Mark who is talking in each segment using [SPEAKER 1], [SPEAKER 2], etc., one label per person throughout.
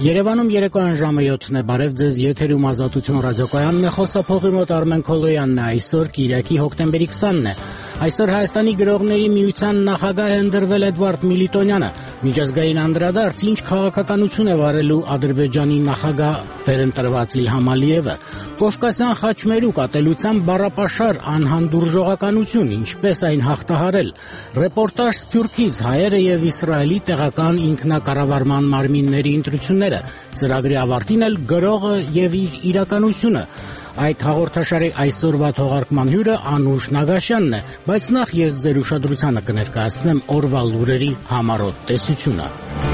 [SPEAKER 1] Երևանում երեկոյան ժամը 7-ն է, բարև ձեզ, եթերում Ազատություն ռադիոկայանն է, խոսափողի մոտ Արմեն Քոլոյանն է, այսօր Կիրակի հոկտեմբերի 20-ն է։ Այսօր Հայաստանի գրողների միության նախագահ է ընտրվել Էդվարդ Միլիտոնյանը։ Միջազգային անդրադարձ ինչ քաղաքականություն է վարելու Ադրբեջանի նախագահ վերընտրված Իլհամ Ալիևը։ Կովկասյան խաչմերուկ ատելությամբ բառապաշար անհանդուրժողականություն, ինչպես այն հաղթահարել։ Ռեպորտաժ Սփյուռքից, հայերը եւ Իսրայելի տեղական ինքնակառավարման մարմինների ընտրությունները, ծրագրի ավարտին էլ գրողը եւ իր իրականությունը։ Այդ հաղորդաշարի այսօրվա թողարկման հյուրը Անուշ Նագաշյանն է, բայց նախ ես ձեր ուշադրությանը կներկայացնեմ օրվա լուրերի համառոտ տեսությունը։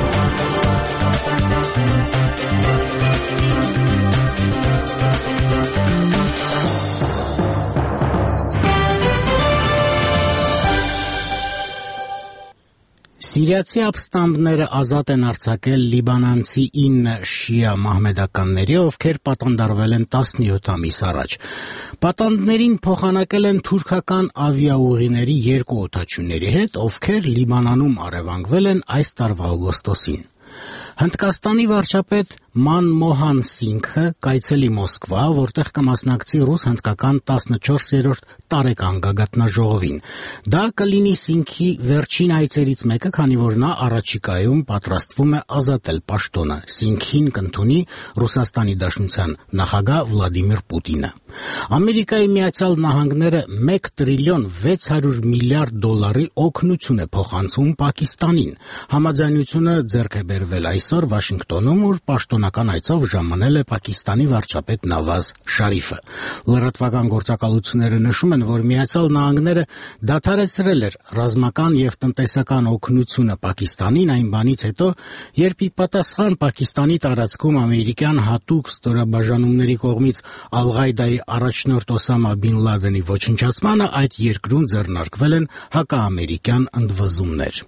[SPEAKER 1] Սիրիացի ապստամբները ազատ են արձակել լիբանանցի 9 շիա մահմեդականների, ովքեր պատանդարվել են 17 ամիս առաջ։ Պատանդներին փոխանակել են թուրքական ավիաուղիների 2 օդաչուների հետ, ովքեր Լիբանանում առևանգվել են այս տարվա օգոստոսին։ Հնդկաստանի վարչապետ Մանմոհան Սինգը կայցելի Մոսկվա, որտեղ կմասնակցի ռուս-հնդկական 14-րդ տարեկան գագաթնաժողովին։ Դա կլինի Սինգի վերջին այցերից մեկը, քանի որ նա առաջիկայում պատրաստվում է ազատել պաշտոնը։ Սինգին կընդունի Ռուսաստանի Դաշնության նախագահ Վլադիմիր Պուտինը։ Ամերիկայի Միացյալ Նահանգները 1 տրիլիոն 600 միլիարդ դոլարի օգնություն է փոխանցում Պակիստանին։ Համաձայնությունը ձեռք է բերվել այսօր Վաշինգտոնում, ուր պաշտոնական այցով ժամանել է Պակիստանի վարչապետ Նավազ Շարիֆը։ Լրատվական գործակալությունները նշում են, որ Միացյալ Նահանգները դադարեցրել էր ռազմական եւ տնտեսական օգնությունը Պակիստանին այն բանից հետո, երբ ի պատասխան Պակիստանի տարածքում ամերիկյան հատուկ ստորաբաժանումների կողմից Ալ-Ղաիդայի առաջնորդ Օսամա Բին Լադենի ոչնչացմանը այդ երկրում ձեռնարկվել են հակաամերիկյան ընդվզումներ։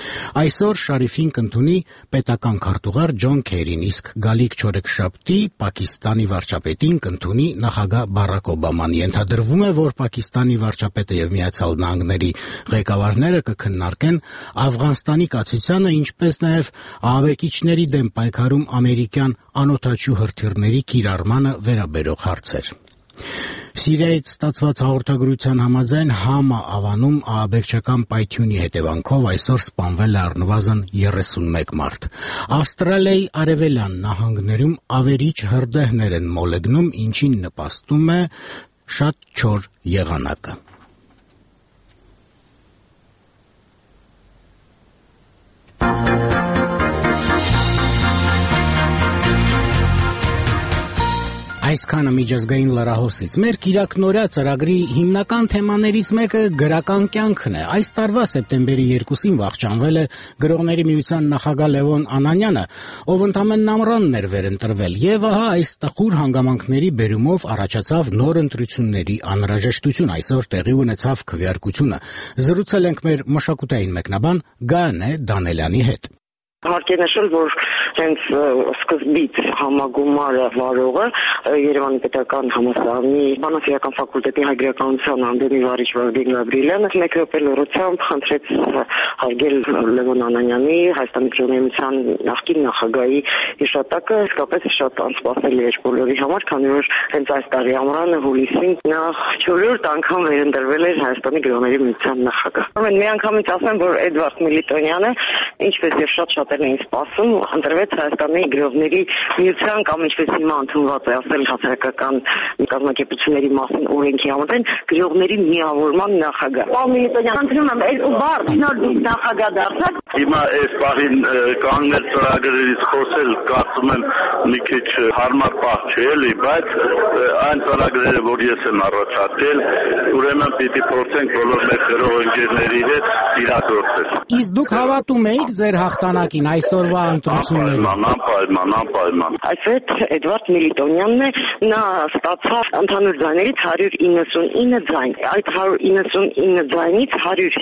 [SPEAKER 1] Այսօր Շարիֆին կընդունի պետական քարտուղար Ջոն Քերին, իսկ գալիք չորեքշաբթի Պակիստանի վարչապետին կընդունի նախագահ Բարակ Օբաման։ Ենթադրվում է, որ Պակիստանի վարչապետը եւ Միացյալ Նահանգների ղեկավարները կքննարկեն Աֆղանստանի կացությանը, ինչպես նաեւ ահաբեկիչների դեմ պայքարում ամերիկյան անօդաչու հրթիռների կիրառմանը վերաբերող հարցեր։ Սիրիայից ստացված հաղորդագրության համաձայն Համա ավանում ահաբեկչական պայթյունի հետևանքով այսօր սպանվել է առնվազն 31 մարդ։ Ավստրալիայի արևելյան նահանգներում ավերիչ հրդեհներ են մոլեգնում, ինչին նպաստում է շատ չոր եղանակը։ Այսքանը միջազգային լրահոսից։ Մեր կիրակնօրյա ծրագրի հիմնական թեմաներից մեկը գրական կյանքն է։ Այս տարվա սեպտեմբերի 2-ին վախճանվել է գրողների միության նախագահ Լևոն Անանյանը, ով ընդամենն ամռանն էր վերընտրվել, եւ ահա այս տխուր հանգամանքների բերումով առաջացավ նոր ընտրությունների անհրաժեշտություն։ Այսօր տեղի ունեցավ քվեարկությունը։ Զրուցել ենք մեր մշակութային մեկնաբան Գայանե Դանելյանի հետ։
[SPEAKER 2] Հարկ է նշել, որ հենց սկզբից համագումարը վարողը Երևանի պետական համալսարանի բանասիրական ֆակուլտետի հայ-գրականության անդամի վարիչ Վարդին Գաբրիելյանը մեկ րոպե լրությամբ խնդրեց հարգել Լևոն Անանյանի Հայաստանի Ժողովրդության նախկին նախագահի հիշատակը, իսկապես շատ անսպասելի էր բոլորի համար, քանի որ հենց այս տարի ամռանը հուլիսին նա 4-րդ անգամ վերընտրվել էր Հայաստանի Գրողների միության նախագահ։ Մի անգամից ասեմ, որ Էդվարդ Միլիտոնյանը, ինչպես եւ շատ էին սպասում, ընտրվեց Հայաստանի Գրողների միության կամ ինչպես հիմա ընդունված է ասել հասարակական կազմակերպությունների մասին օրենքի համաձայն գրողների միավորման նախագահ։ Միլիտոնյան, ընտրում եմ երկու բառ, նոր նախագահ դարձած։
[SPEAKER 3] Հիմա այս պահին կանգնել ծրագրերից խոսել, կարծում եմ մի քիչ հարմար պահ չէ, էլի, բայց այն ծրագրերը, որ ես եմ առաջարկել, ուրեմն պիտի փորձենք բոլոր մեր գրող ընկերների հետ իրագործել։
[SPEAKER 1] Իսկ դուք հավատում եք ձեր հաղթանակին այսօրվա ընտրություններում։
[SPEAKER 3] Անպայման։
[SPEAKER 2] Այսպես Էդվարդ Միլիտոնյանն է, նա ստացավ ընդհանուր ձայներից 199 ձայն։ Այդ 199 ձայնից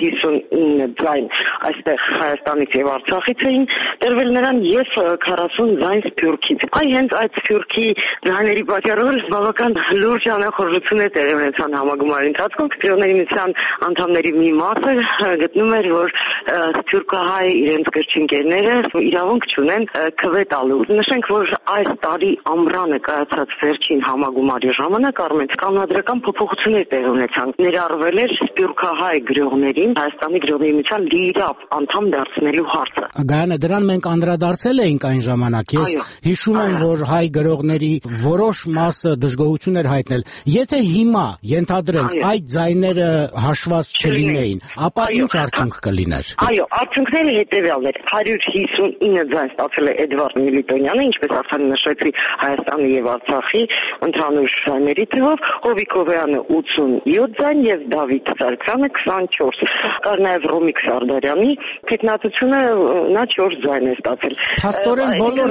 [SPEAKER 2] 159 ձայն այստեղ Հայաստանից եւ Արցախից էին տրվել նրան եւ 40 ձայն Սփյուռքից։ Հենց այդ Սփյուռքի ձայների պատճառով բավական լուրջ անախորժություններ տեղի ունեցան համագումարի ընթացքում։ Գրողների միության անդամների մի մասը գտնում էր, որ սփյուռքահայ իրենց գրչընկերները իրավունք չունեն քվետալու։ Նշենք, որ այս տարի ամռանը կայացած վերջին համագումարի ժամանակ կանոնադրական փոփոխություններ տեղի ունեցան։ Ներառվել էր սփյուռքահայ գրողներին Հայաստանի գրողների միության լիիրավ անդամ դարձնելու հարցը։
[SPEAKER 1] Գայանե, դրան մենք անդրադարձել էինք այն ժամանակ։ Ես հիշում եմ, որ հայ գրողների որոշ մասը դժգոհություն էր հայտնել։ Եթե հիմա ենթադրենք այդ ձայները հաշված չլինեին, ապա ինչ արդյունք կլիներ։
[SPEAKER 2] Այո, արդյունքները հետևյալն էր։ 159 ձայն ստացել է Էդվարդ Միլիտոնյանը, ինչպես արդեն նշեցի, Հայաստանի եւ Արցախի ընդհանուր ձայների թվով, Հովիկ Հովեյանը 87 ձայն եւ Դավիթ Սարգսյանը 24։ Կար նաեւ Ռոմիկ Սարդարյանի թեկնածությունը, նա 4 ձայն է ստացել։
[SPEAKER 1] Փաստորեն բոլոր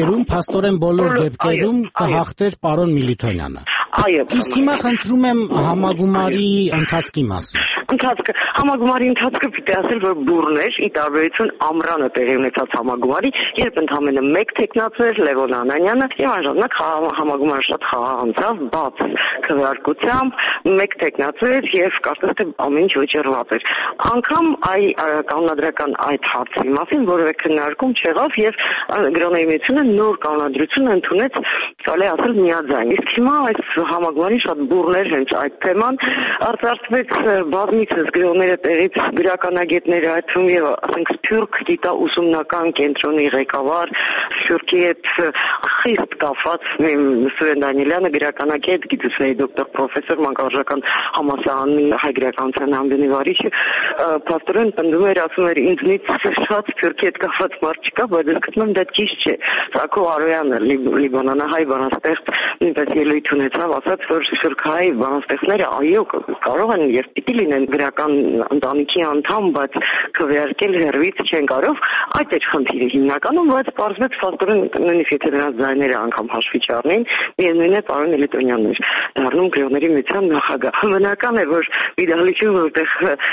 [SPEAKER 1] դեպքերում կհաղթեր պարոն Միլիտոնյանը։
[SPEAKER 2] Այո։
[SPEAKER 1] Իսկ հիմա խնդրում եմ համագումարի ընթացքի մասին։
[SPEAKER 2] Համագումարի ընթացքը պիտի ասել, որ բուռն էր, ի տարբերություն ամռանը տեղի ունեցած համագումարի, երբ ընդամենը մեկ թեկնածու էր Լևոն Անանյանը, եւ անժամանակ համագումարը շատ խաղաղ անցավ, բաց քվեարկությամբ, մեկ թեկնածու էր եւ կարծես թե ամեն ինչ վճռված էր։ Անգամ կանոնադրական այդ հարցի մասին որևէ քննարկում չեղավ եւ գրողների միությունը նոր կանոնադրություն ընդունեց, կարելի ասել միաձայն։ Իսկ հիմա այս համագումարի շատ բուռն էր հենց այդ թեման, արտարծվեց բազմիցս գրողները տեղից գրականագետները, այդ թվում եւ ասենք Սփյուռք գիտաուսումնական կենտրոնի ղեկավար, Սփյուռքի հետ խիստ կապված Սուրեն Դանիելյանը, գրականագետ, գիտությունների դոկտոր, պրոֆեսոր, մանկավարժական համալսարանի հայ գրականության ամբիոնի վարիչը, փաստորեն պնդում էր, ասում էր, ինձնից շատ Սփյուռքի հետ կապված մարդ չկա, բայց ես գտնում եմ դա ճիշտ չէ։ Սակո Արոյանը, լիբանանահայ բանաստեղծ, նույնպես ելույթ ունեցավ, ասաց, որ սփյուռքահայ բանաստեղծները այո կարող են եւ պիտի լինեն գրական ընտանիքի անդամ, բայց քվեարկել հեռվից չեն կարող։ Այդ էր խնդիրը հիմնականում, բայց պարզվեց փաստորեն նույնիսկ եթե նրանց ձայները անգամ հաշվի չառնեին, միևնույն է պարոն Միլիտոնյանն էր դառնում գրողների միության նախագահ։ Բնական է, որ մի դահլիճում որտեղ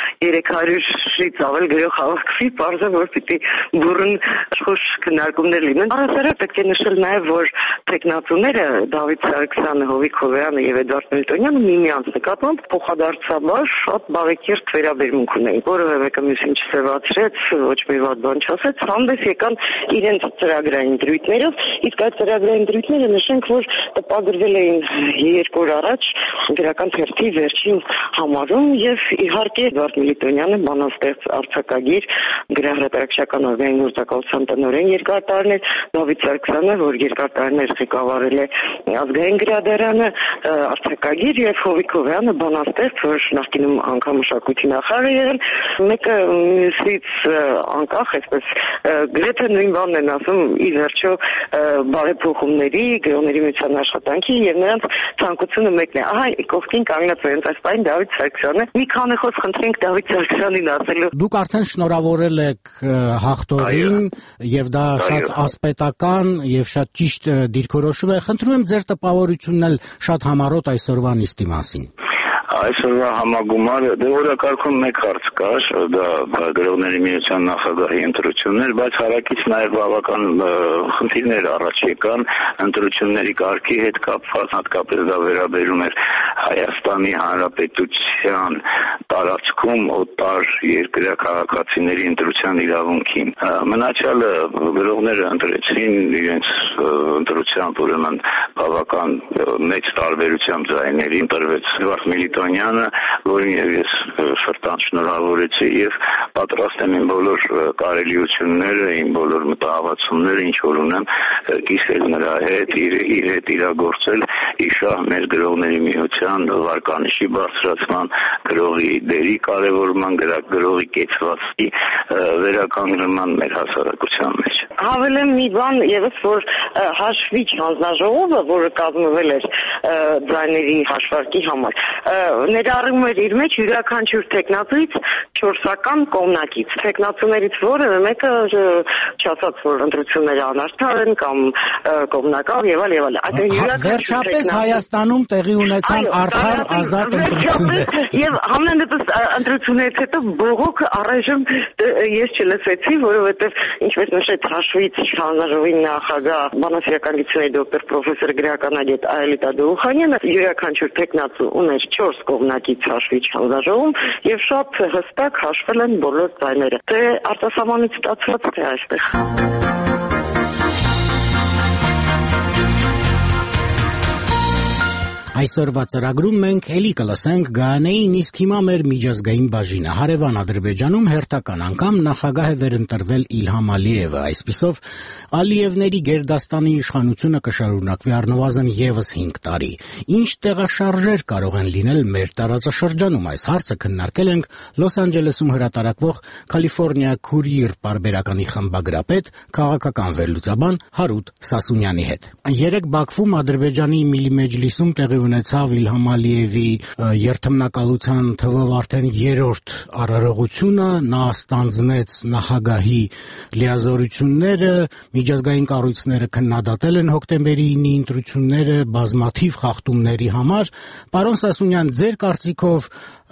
[SPEAKER 2] 300-ից ավել գրող հավաքվի, պարզ է, որ պիտի բուռն խոշոր քննարկումներ լինեն։ Առասարակ պետք է նշել նաեւ, որ թեկնածուները Դավիթ Սարգսյանը, Հովիկ Հովեյանը եւ Էդվարդ Միլիտոնյանը միմյանց նկատմամբ փոխադարձաբար շատ բարեկիրթ վերաբերմունք ունեին։ Որևէ մեկը մյուսին չսևացրեց, ոչ մի վատ բան չասեց, հանդես եկան իրենց ծրագրային դրույթներով, իսկ այդ ծրագրային դրույթները նշենք, որ տպագրվել էին 2 օր առաջ գրական թերթի վերջին համարում եւ իհարկե Էդվարդ Միլիտոնյանը բանաստեղծ, արձակագիր, գրահրատարակչական օրգանային գործակալության տնօրեն երկար տարիներ, Դավիթ Սարգսյանը, որ երկար տարիներ ղեկավարել է ազգային գրադարանը, արձակագիր եւ Հովիկ Հովեյանը բանաստեղծ, որ նախկինում անգամ մշակույթի նախարար է եղել, մեկը մյուսից անկախ, այսպես գրեթե նույն բանն են ասում, ի վերջո բարեփոխումների, գրողների միության աշխատանքի եւ նրանց ցանկությունը մեկն է։ Ահա կողքին կանգնած է հենց այս պայն Դավիթ Սարգսյանը։ Մի քանի խոսք խնդրենք Դավիթ Սարգսյանին ասելու։
[SPEAKER 1] Դուք արդեն շնորհավորել եք հաղթողին եւ դա շատ ասպետական եւ շատ ճիշտ դիրքորոշում է։ Խնդրում եմ ձեր տպավորությունն էլ շատ համառոտ այսօրվա նիստի մասին։
[SPEAKER 3] Այսօրվա համագումարը օրակարգում մեկ հարց կար, դա գրողների միության նախագահի ընտրություններ, բայց հարակից նաև բավական խնդիրներ առաջ եկան ընտրությունների կարգի հետ կապված, հատկապես դա վերաբերում էր Հայաստանի Հանրապետության տարածքում օտար երկրյա քաղաքացիների ընտրության իրավունքին։ Մնացյալը գրողները ընտրեցին իրենց ընտրությամբ, ուրեմն բավական մեծ տարբերությամբ ձայների ընտրվեց Էդվարդ Միլիտոնյանը, որին ես սրտանց շնորհավորեցի եւ պատրաստ եմ իմ բոլոր կարելիությունները, իմ բոլոր մտահղացումները, ինչ որ ունեմ, կիսել նրա հետ, իր հետ իրագործել իշահ մեր գրողների միության վարկանիշի բարձրացման, գրողի դերի կարևորման, գրողի կեցվածքի վերականգնման մեր հասարակության մեջ։
[SPEAKER 2] Հավելեմ մի բան եւս, որ հաշվիչ հանձնաժողովը, որը կազմվել էր ձայների հաշվարկի համար, ներառում էր իր մեջ յուրաքանչյուր տեխնացուից 4-ական կողմնակից։ Տեխնացուներից որևէ մեկը չասաց, որ ընտրությունները անարդար են կամ կողմնակալ եւ այլ եւ այլ։
[SPEAKER 1] Վերջապես Հայաստանում տեղի ունեցան արդար ազատ ընտրություններ։
[SPEAKER 2] Եվ ամեն դեպս ընտրություններից հետո բողոքը առայժմ ես չլսեցի, որովհետեւ ինչպես նշեց հաշվիչ հանձնաժողովի նախագահ բանասիրական գիտությունների դոկտոր պրոֆեսոր գրականագետ Այելիտա Դողանյանը յուրաքանչյուր տեխնացու ուներ 4 կողմնակից հաշվիչ հանձնաժողովում եւ շատ հստակ հաշվել են բոլոր ձայները։ Թե արտասահմանից ստացված թե այստեղ։
[SPEAKER 1] Այսօրվա ծրագրում մենք էլի կլսենք Գայանեին, իսկ հիմա մեր միջազգային բաժինը։ Հարևան Ադրբեջանում հերթական անգամ նախագահ է վերընտրվել Իլհամ Ալիևը։ Այսպիսով Ալիևների գերդաստանի իշխանությունը կշարունակվի առնվազն ևս 5 տարի։ Ինչ տեղաշարժեր կարող են լինել մեր տարածաշրջանում, այս հարցը քննարկել ենք Լոս Անջելեսում հրատարակվող California Courier պարբերականի խմբագրապետ, քաղաքական վերլուծաբան Հարութ Սասունյանի հետ։ Երեկ Բաքվում Ադրբեջանի Միլի Մեջլիսում տեղի ունեցավ Իլհամ Ալիևի երթմնակալության թվով արդեն 3-րդ արարողությունը, նա ստանձնեց նախագահի լիազորությունները, միջազգային կառույցները քննադատել են հոկտեմբերի 9-ի ընտրությունները բազմաթիվ խախտումների համար։ Պարոն Սասունյան, ձեր կարծիքով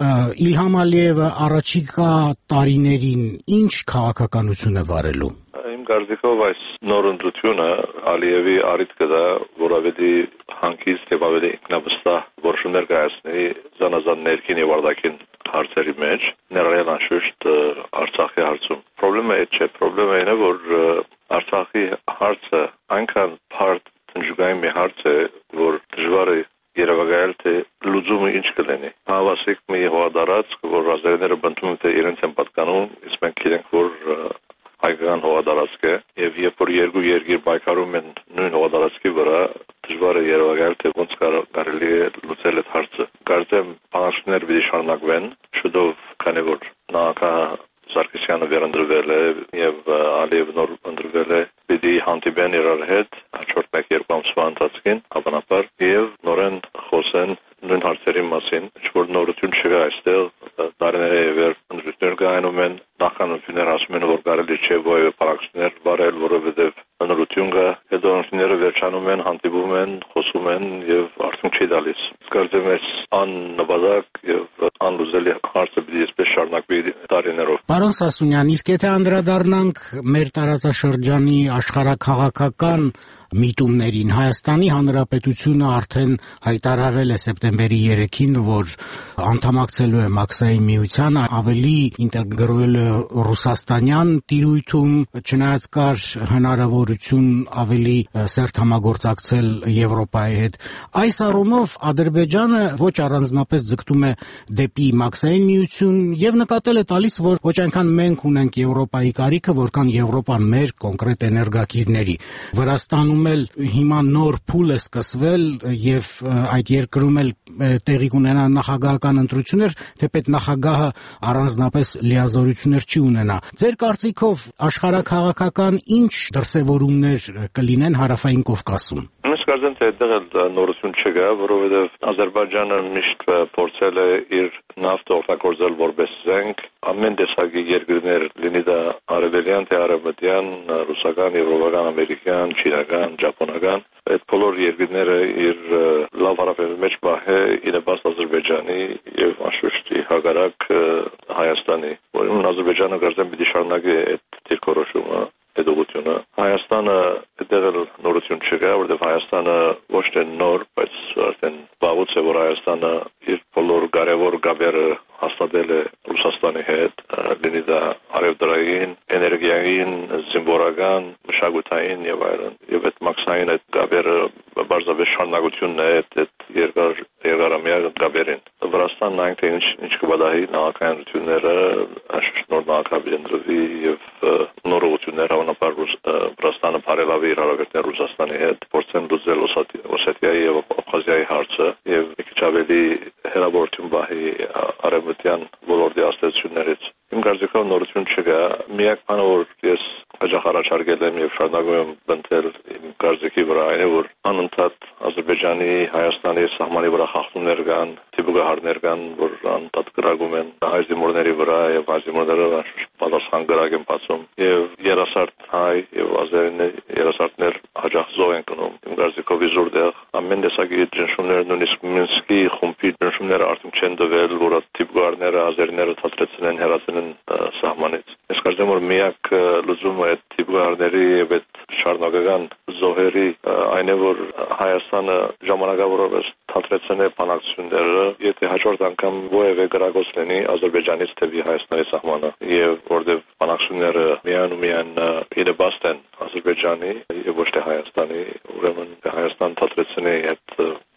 [SPEAKER 1] Իլհամ Ալիևը առաջիկա տարիներին ինչ քաղաքականություն է վարելու։
[SPEAKER 4] Իմ կարծիքով այս նոր ընտրությունը Ալիևի առիթ կտա, որ ավելի հանգիստ եւ ավելի ինքնավստահ որոշումներ կայացնի զանազան ներքին եւ արտաքին հարցերի մեջ, ներառյալ անշուշտ Արցախի հարցում։ Խնդրումը այդ չէ, խնդրումը այն է, որ Արցախի հարցը այնքան բարդ տնջուկային մի հարց է, որ դժվար է երևակայել, թե լուծումը ինչ կլինի։ Հավասիկ մի հողատարածք, որ ազերիները բնդում են, թե իրենց են պատկանում, իսկ մենք գիտենք, որ հայկական հողատարածք է, եւ երբ որ երկու երկիր պայքարում են նույն հողատարածքի վրա, դժվար է երևակայել, թե ոնց կարելի է լուծել այդ հարցը։ Կարծեմ բանակցությունները պիտի շարունակվեն, շուտով, քանի որ նախագահ Սարգսյանը վերընտրվել է եւ Ալիևը նոր ընտրվել է, պիտի հանդիպեն իրար հետ հաջորդ 1-2 ամսվա ընթացքին, հավանաբար, եւ նորեն խոսեն նույն հարցերի մասին, ինչ-որ նորություն չկա այստեղ, տարիների վեր ընտրություններ կայանում են, նախանություններ ասում են, որ կարելի չէ որևէ բանակցություններ վարել, որովհետեւ նորություն կա, հետո ընտրությունները վերջանում են, հանդիպում են, խոսում են եւ արդյունք չի տալիս։ Կարծեմ այս աննպատակ եւ անլուծելի հարցը պիտի այսպես շարունակվի տարիներով։
[SPEAKER 1] Պարոն Սասունյան, իսկ եթե անդրադառնանք մեր տարածաշրջանի աշխարհաքաղաքական միտումներին, Հայաստանի Հանրապետությունը արդեն հայտարարել է սեպտեմբերի 3-ին, որ անդամակցելու է Մաքսային միությանը, ավելի ինտեգրվել է ռուսաստանյան տիրույթում, չնայած կար հնարավորություն ավելի սերտ համագործակցել Եվրոպայի հետ։ Այս առումով Ադրբեջանը ոչ առանձնապես ձգտում է դեպի Մաքսային միություն եւ նկատել է տալիս, որ ոչ այնքան մենք ունենք Եվրոպայի կարիքը, որքան Եվրոպան մեր կոնկրետ էներգակիրների։ Վրաստանում հիմա նոր փուլ է սկսվել եւ այդ երկրում էլ տեղի կունենա նախագահական ընտրություններ, թեպետ նախագահը առանձնապես լիազորություններ չի ունենա։ Ձեր կարծիքով աշխարհաքաղաքական ինչ դրսևորումներ կլինեն Հարավային Կովկասում։
[SPEAKER 4] Կարծեմ, թե այդտեղ նորություն չկա, որովհետև Ադրբեջանը միշտ փորձել է իր նավթը օգտագործել որպես զենք ամեն տեսակի երկրներ, լինի դա արևելյան, թե արևմտյան, ռուսական, եվրոպական, ամերիկյան, չինական, ճապոնական, այդ բոլոր երկրները իր լավ հարաբերությունների մեջ բահե իրենից Ադրբեջանի եւ անշուշտ հակառակ Հայաստանի, որոնց Ադրբեջանը կարծեմ պիտի շարունակի այդ դիրքորոշումը։ Պետությունը Հայաստանը այդտեղ նորություն չկա, որովհետև Հայաստանը ոչ թե նոր, բայց արդեն վաղուց է, որ Հայաստանը իր բոլոր կարևոր կապերը հաստատել է Ռուսաստանի հետ, լինի դա արևդրային, էներգիային, զինվորական, մշակութային եւ այլն։ Եվ այդ մաքսային այդ կապերը բարձրապես շարունակությունն է այդ երկարամյա կապերին։ Վրաստանն այնքան ինչ կվադահի նախաքանությունները, աշխուժ նոր նախագահ ընտրվի եւ նորություններ հավանաբար Վրաստանը բարելավի իր հարաբերությունները Ռուսաստանի հետ, փորձեն լուծել Օսեթիայի եւ Աբխազիայի հարցը եւ մի քիչ ավելի հերավորություն բահի արևմտյան ոլորտի աստեցություններից։ Իմ կարծիքով նորություն չկա, միակ բանը որ ես հաջող առաջարկել եմ եւ շարունակում եմ բնտել իմ կարծիքի վրա այն է, որ անընդհատ Ադրբեջանի, Հայաստանի սահմանի վրա խախտումներ կան, տիպուկահարներ կան, որ անընդհատ կրակում են հայ զինվորների վրա եւ հայ զինվորները պատասխան կրակ են բացում եւ երասարդ հայ եւ երասարդներ հաջող զոհ են կնում։ Իմ կարծիքով իզորդեղ ամեն տեսակի ճնշումներ, նույնիսկ Մինսկի խումբի ճնշումները արդյունք չեն տվել, որ տիպուկահարները ազերիները թատրեցին հեռացնեն սահմանից։ Ես կարծեմ որ միակ լուծումը այդ տիպուկահարների եւ այդ շարունակական զոհերի այն է, որ Հայաստանը ժամանակավորապես թատրեցնե բանակցությունները, եթե հաջորդ անգամ որևէ գրագոց լինի Ադրբեջանից դեպի Հայաստանի սահմանը, եւ որտեղ բանակցությունները միայն իրենից են Ադրբեջանի եւ ոչ թե Հայաստանի, ուրեմն Հայաստան թատրեցնե այդ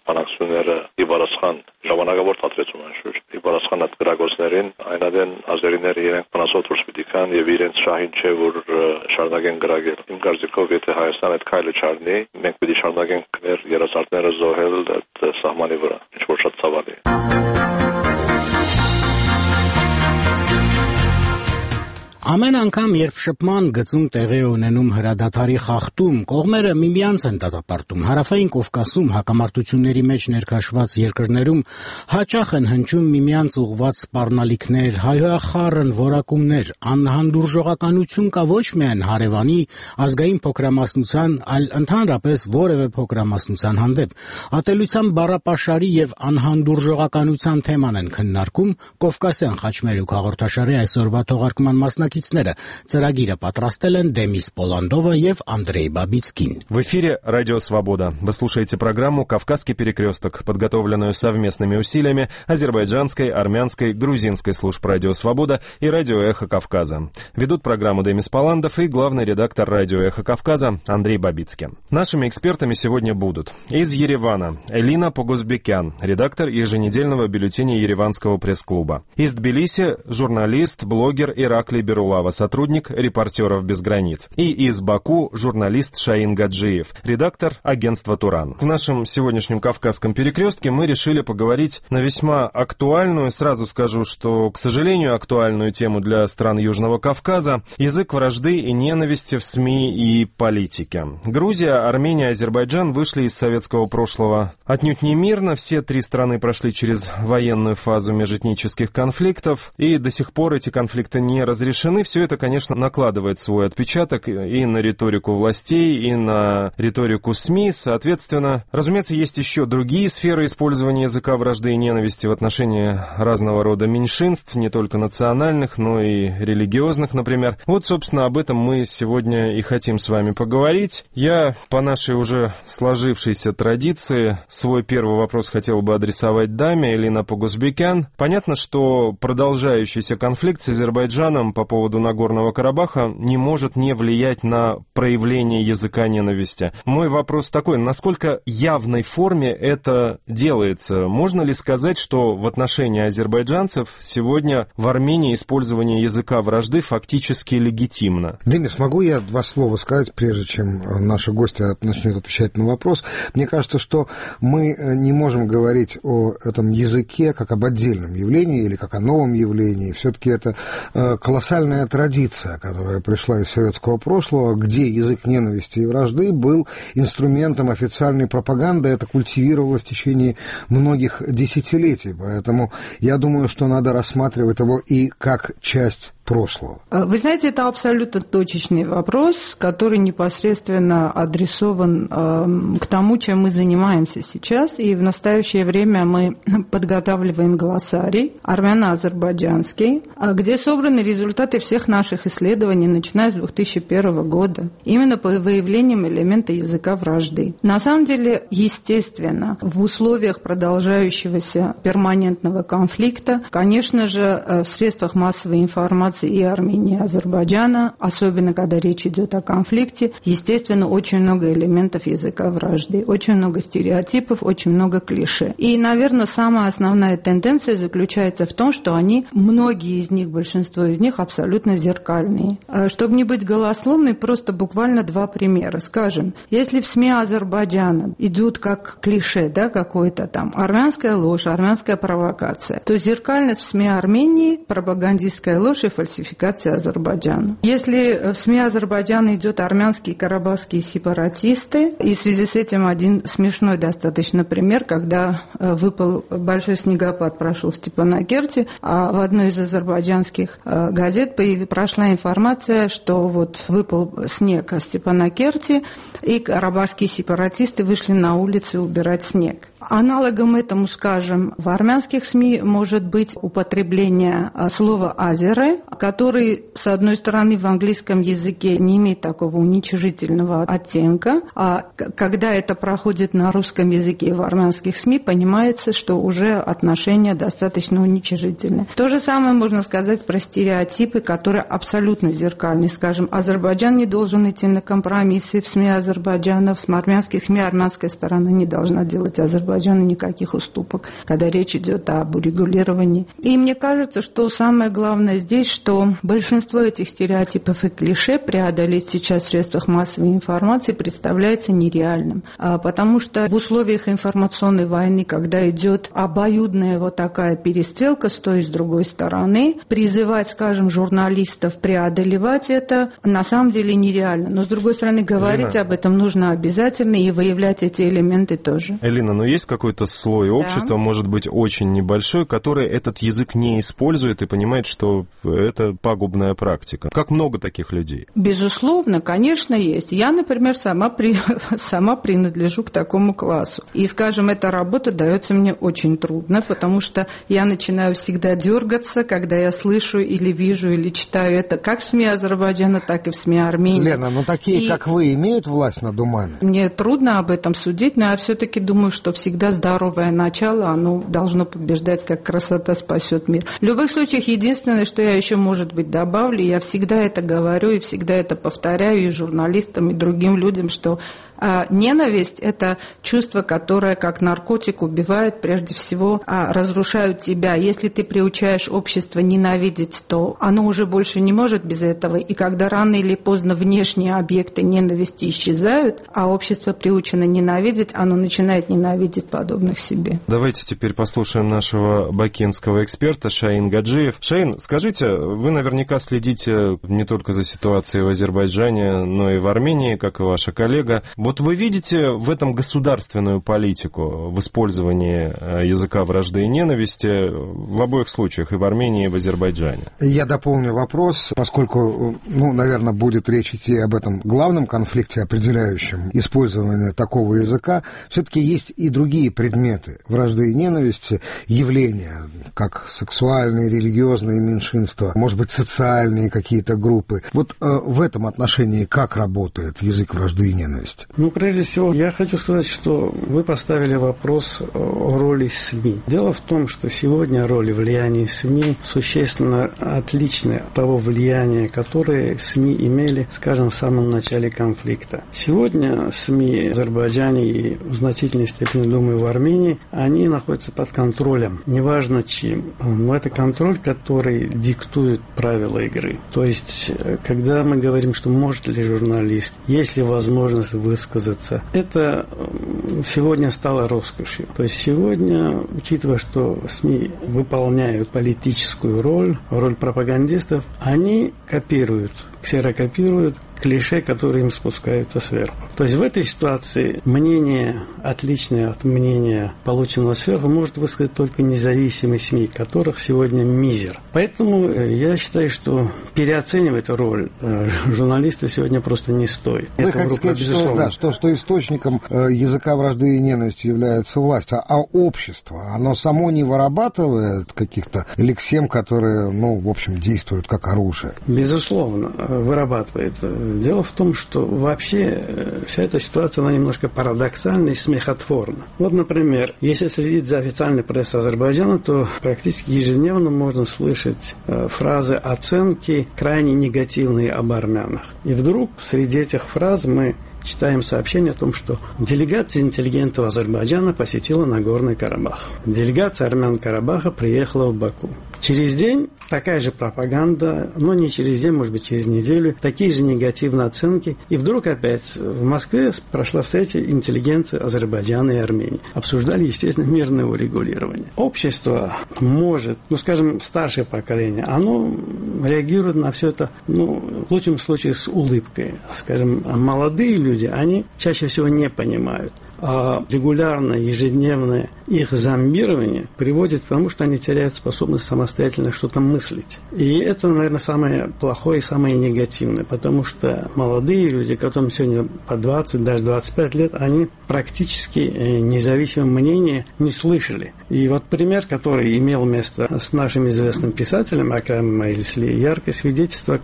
[SPEAKER 4] բանակցությունները իբարասխան ժամանակավոր պատրեցում են շուրջ իբարասխան գրագործներին այնադեն ազերիները իրենք բնասոտ դուրս պիտի կան եւ իրենց շահին չէ որ շարունակեն գրագել իմ կարծիքով եթե Հայաստան այդ քայլը չարնի մենք պիտի շարունակենք մեր երասարտները զոհել այդ սահմանի վրա ինչ որ շատ ցավալի է
[SPEAKER 1] Ամեն անգամ, երբ շփման գծում տեղի է ունենում հրադադարի խախտում, կողմերը միմյանց են դատապարտում։ Հարավային Կովկասում հակամարտությունների մեջ ներքաշված երկրներում հաճախ են հնչում միմյանց ուղղված սպառնալիքներ, հայհոյախառն որակումներ, անհանդուրժողականություն կա ոչ միայն հարևանի ազգային փոքրամասնության, այլ ընդհանրապես որևէ փոքրամասնության հանդեպ։ Ատելության բառապաշարի եւ անհանդուրժողականության թեման են քննարկում Կովկասյան խաչմերուկ հաղորդաշարի այսօրվա թողարկման մասնակիցները ծրագիրը պատրաստել են Դեմիս Պոլանդովը եւ Андрей Бабицкин.
[SPEAKER 5] В эфире «Радио Свобода». Вы слушаете программу «Кавказский перекресток», подготовленную совместными усилиями азербайджанской, армянской, грузинской служб «Радио Свобода» и «Радио Эхо Кавказа». Ведут программу Демис Поландов и главный редактор «Радио Эхо Кавказа» Андрей Бабицкин. Нашими экспертами сегодня будут из Еревана Элина Погосбекян, редактор еженедельного бюллетеня Ереванского пресс-клуба. Из Тбилиси журналист, блогер Ираклий Берулава, сотрудник «Репортеров без границ». И из Баку журналист Шаин Гаджиев, редактор агентства «Туран». В нашем сегодняшнем «Кавказском перекрестке» мы решили поговорить на весьма актуальную, сразу скажу, что, к сожалению, актуальную тему для стран Южного Кавказа – язык вражды и ненависти в СМИ и политике. Грузия, Армения, Азербайджан вышли из советского прошлого отнюдь не мирно. Все три страны прошли через военную фазу межэтнических конфликтов, и до сих пор эти конфликты не разрешены. Все это, конечно, накладывает свой отпечаток и на риторику властей, и на риторику СМИ. Соответственно, разумеется, есть еще другие сферы использования языка вражды и ненависти в отношении разного рода меньшинств, не только национальных, но и религиозных, например. Вот, собственно, об этом мы сегодня и хотим с вами поговорить. Я, по нашей уже сложившейся традиции, свой первый вопрос хотел бы адресовать даме Элина Погосбекян. Понятно, что продолжающийся конфликт с Азербайджаном по поводу Нагорного Карабаха не может не влиять на проявление языка ненависти. Мой вопрос такой: насколько явной форме это делается? Можно ли сказать, что в отношении азербайджанцев сегодня в Армении использование языка вражды фактически легитимно?
[SPEAKER 6] Демис, могу я два слова сказать, прежде чем наши гости начнут отвечать на вопрос? Мне кажется, что мы не можем говорить о этом языке как об отдельном явлении или как о новом явлении. Все-таки это колоссальная традиция, которая пришла из советского прошлого, где язык ненависти и вражды был инструментом официальной пропаганды. Это культивировалось в течение многих десятилетий. Поэтому я думаю, что надо рассматривать его и как часть прошлого.
[SPEAKER 7] Вы знаете, это абсолютно точечный вопрос, который непосредственно адресован к тому, чем мы занимаемся сейчас. И в настоящее время мы подготавливаем глоссарий армяно-азербайджанский, где собраны результаты всех наших исследований, начиная с 2001 года, именно по выявлениям элемента языка вражды. На самом деле, естественно, в условиях продолжающегося перманентного конфликта, конечно же, в средствах массовой информации и Армении, и Азербайджана, особенно когда речь идет о конфликте, естественно, очень много элементов языка вражды, очень много стереотипов, очень много клише. И, наверное, самая основная тенденция заключается в том, что они, многие из них, большинство из них абсолютно зеркальные. Чтобы не быть голословной, просто буквально два примера. Скажем, если в СМИ Азербайджана идут как клише, да, какой-то там армянская ложь, армянская провокация, то зеркальность в СМИ Армении – пропагандистская ложь и фальсификация Азербайджана. Если в СМИ Азербайджана идет армянские карабахские сепаратисты, и в связи с этим один смешной достаточно пример, когда выпал большой снегопад, прошел в Степанакерте, а в одной из азербайджанских газет прошла информация, что вот выпал снег в Степанакерте, и карабахские сепаратисты вышли на улицы убирать снег. Аналогом этому, скажем, в армянских СМИ может быть употребление слова «азеры», который, с одной стороны, в английском языке не имеет такого уничижительного оттенка, а когда это проходит на русском языке в армянских СМИ, понимается, что уже отношения достаточно уничижительные. То же самое можно сказать про стереотипы, которые абсолютно зеркальны. Скажем, Азербайджан не должен идти на компромиссы в СМИ Азербайджана, в армянских СМИ армянская сторона не должна делать азербайджанскую Азербайджану никаких уступок, когда речь идет об урегулировании. И мне кажется, что самое главное здесь, что большинство этих стереотипов и клише преодолеть сейчас в средствах массовой информации представляется нереальным. Потому что в условиях информационной войны, когда идет обоюдная вот такая перестрелка с той и с другой стороны, призывать, скажем, журналистов преодолевать это на самом деле нереально. Но, с другой стороны, говорить об этом нужно обязательно и выявлять эти элементы тоже.
[SPEAKER 5] Элина, но есть какой-то слой общества, может быть, очень небольшой, который этот язык не использует и понимает, что это пагубная практика? Как много таких людей?
[SPEAKER 7] Безусловно, конечно, есть. Я, например, сама принадлежу к такому классу. И, скажем, эта работа дается мне очень трудно, потому что я начинаю всегда дергаться, когда я слышу или вижу, или читаю это как в СМИ Азербайджана, так и в СМИ Армении.
[SPEAKER 6] Лена, но такие, как вы, имеют власть над умами?
[SPEAKER 7] Мне трудно об этом судить, но я все-таки думаю, что всегда здоровое начало, оно должно побеждать, как красота спасет мир. В любых случаях, единственное, что я еще, может быть, добавлю, я всегда это говорю и всегда это повторяю и журналистам, и другим людям, что ненависть – это чувство, которое, как наркотик, убивает, прежде всего, разрушает тебя. Если ты приучаешь общество ненавидеть, то оно уже больше не может без этого. И когда рано или поздно внешние объекты ненависти исчезают, а общество приучено ненавидеть, оно начинает ненавидеть подобных себе.
[SPEAKER 5] Давайте теперь послушаем нашего бакинского эксперта Шаин Гаджиев. Шаин, скажите, вы наверняка следите не только за ситуацией в Азербайджане, но и в Армении, как и ваша коллега. Вот вы видите в этом государственную политику в использовании языка вражды и ненависти в обоих случаях, и в Армении, и в Азербайджане?
[SPEAKER 6] Я дополню вопрос, поскольку, наверное, будет речь идти об этом главном конфликте, определяющем использование такого языка. Все-таки есть и другие предметы вражды и ненависти, явления, как сексуальные, религиозные меньшинства, может быть, социальные какие-то группы. Вот в этом отношении как работает язык вражды и ненависти?
[SPEAKER 8] Прежде всего, я хочу сказать, что вы поставили вопрос о роли СМИ. Дело в том, что сегодня роль и влияние СМИ существенно отличны от того влияния, которое СМИ имели, скажем, в самом начале конфликта. Сегодня СМИ в Азербайджане и в значительной степени, думаю, в Армении, они находятся под контролем, неважно чьим. Но это контроль, который диктует правила игры. То есть, когда мы говорим, что может ли журналист, есть ли возможность высказаться, это сегодня стало роскошью. То есть сегодня, учитывая, что СМИ выполняют политическую роль пропагандистов, они ксерокопируют клише, которые им спускаются сверху. То есть в этой ситуации мнение, отличное от мнения, полученного сверху, может высказать только независимые СМИ, которых сегодня мизер. Поэтому я считаю, что переоценивать роль журналиста сегодня просто не стоит.
[SPEAKER 6] Вы хотите сказать, что источником языка вражды и ненависти является власть, а общество, оно само не вырабатывает каких-то лексем, которые, в общем, действуют как оружие?
[SPEAKER 8] Безусловно, вырабатывает. Дело в том, что вообще вся эта ситуация, она немножко парадоксальна и смехотворна. Вот, например, если следить за официальной прессой Азербайджана, то практически ежедневно можно слышать фразы оценки крайне негативные об армянах. И вдруг среди этих фраз мы читаем сообщение о том, что делегация интеллигентов Азербайджана посетила Нагорный Карабах. Делегация армян Карабаха приехала в Баку. Через день такая же пропаганда, но не через день, может быть, через неделю, такие же негативные оценки. И вдруг опять в Москве прошла встреча интеллигенции Азербайджана и Армении. Обсуждали, естественно, мирное урегулирование. Общество может, скажем, старшее поколение, оно реагирует на все это, в лучшем случае с улыбкой. Скажем, молодые люди, они чаще всего не понимают. А регулярное, ежедневное их зомбирование приводит к тому, что они теряют способность самостоятельно что-то мыслить. И это, наверное, самое плохое и самое негативное, потому что молодые люди, которым сегодня по 20, даже 25 лет, они практически независимое мнение не слышали. И вот пример, который имел место с нашим известным писателем Акрамом Айлисли, яркое свидетельство, как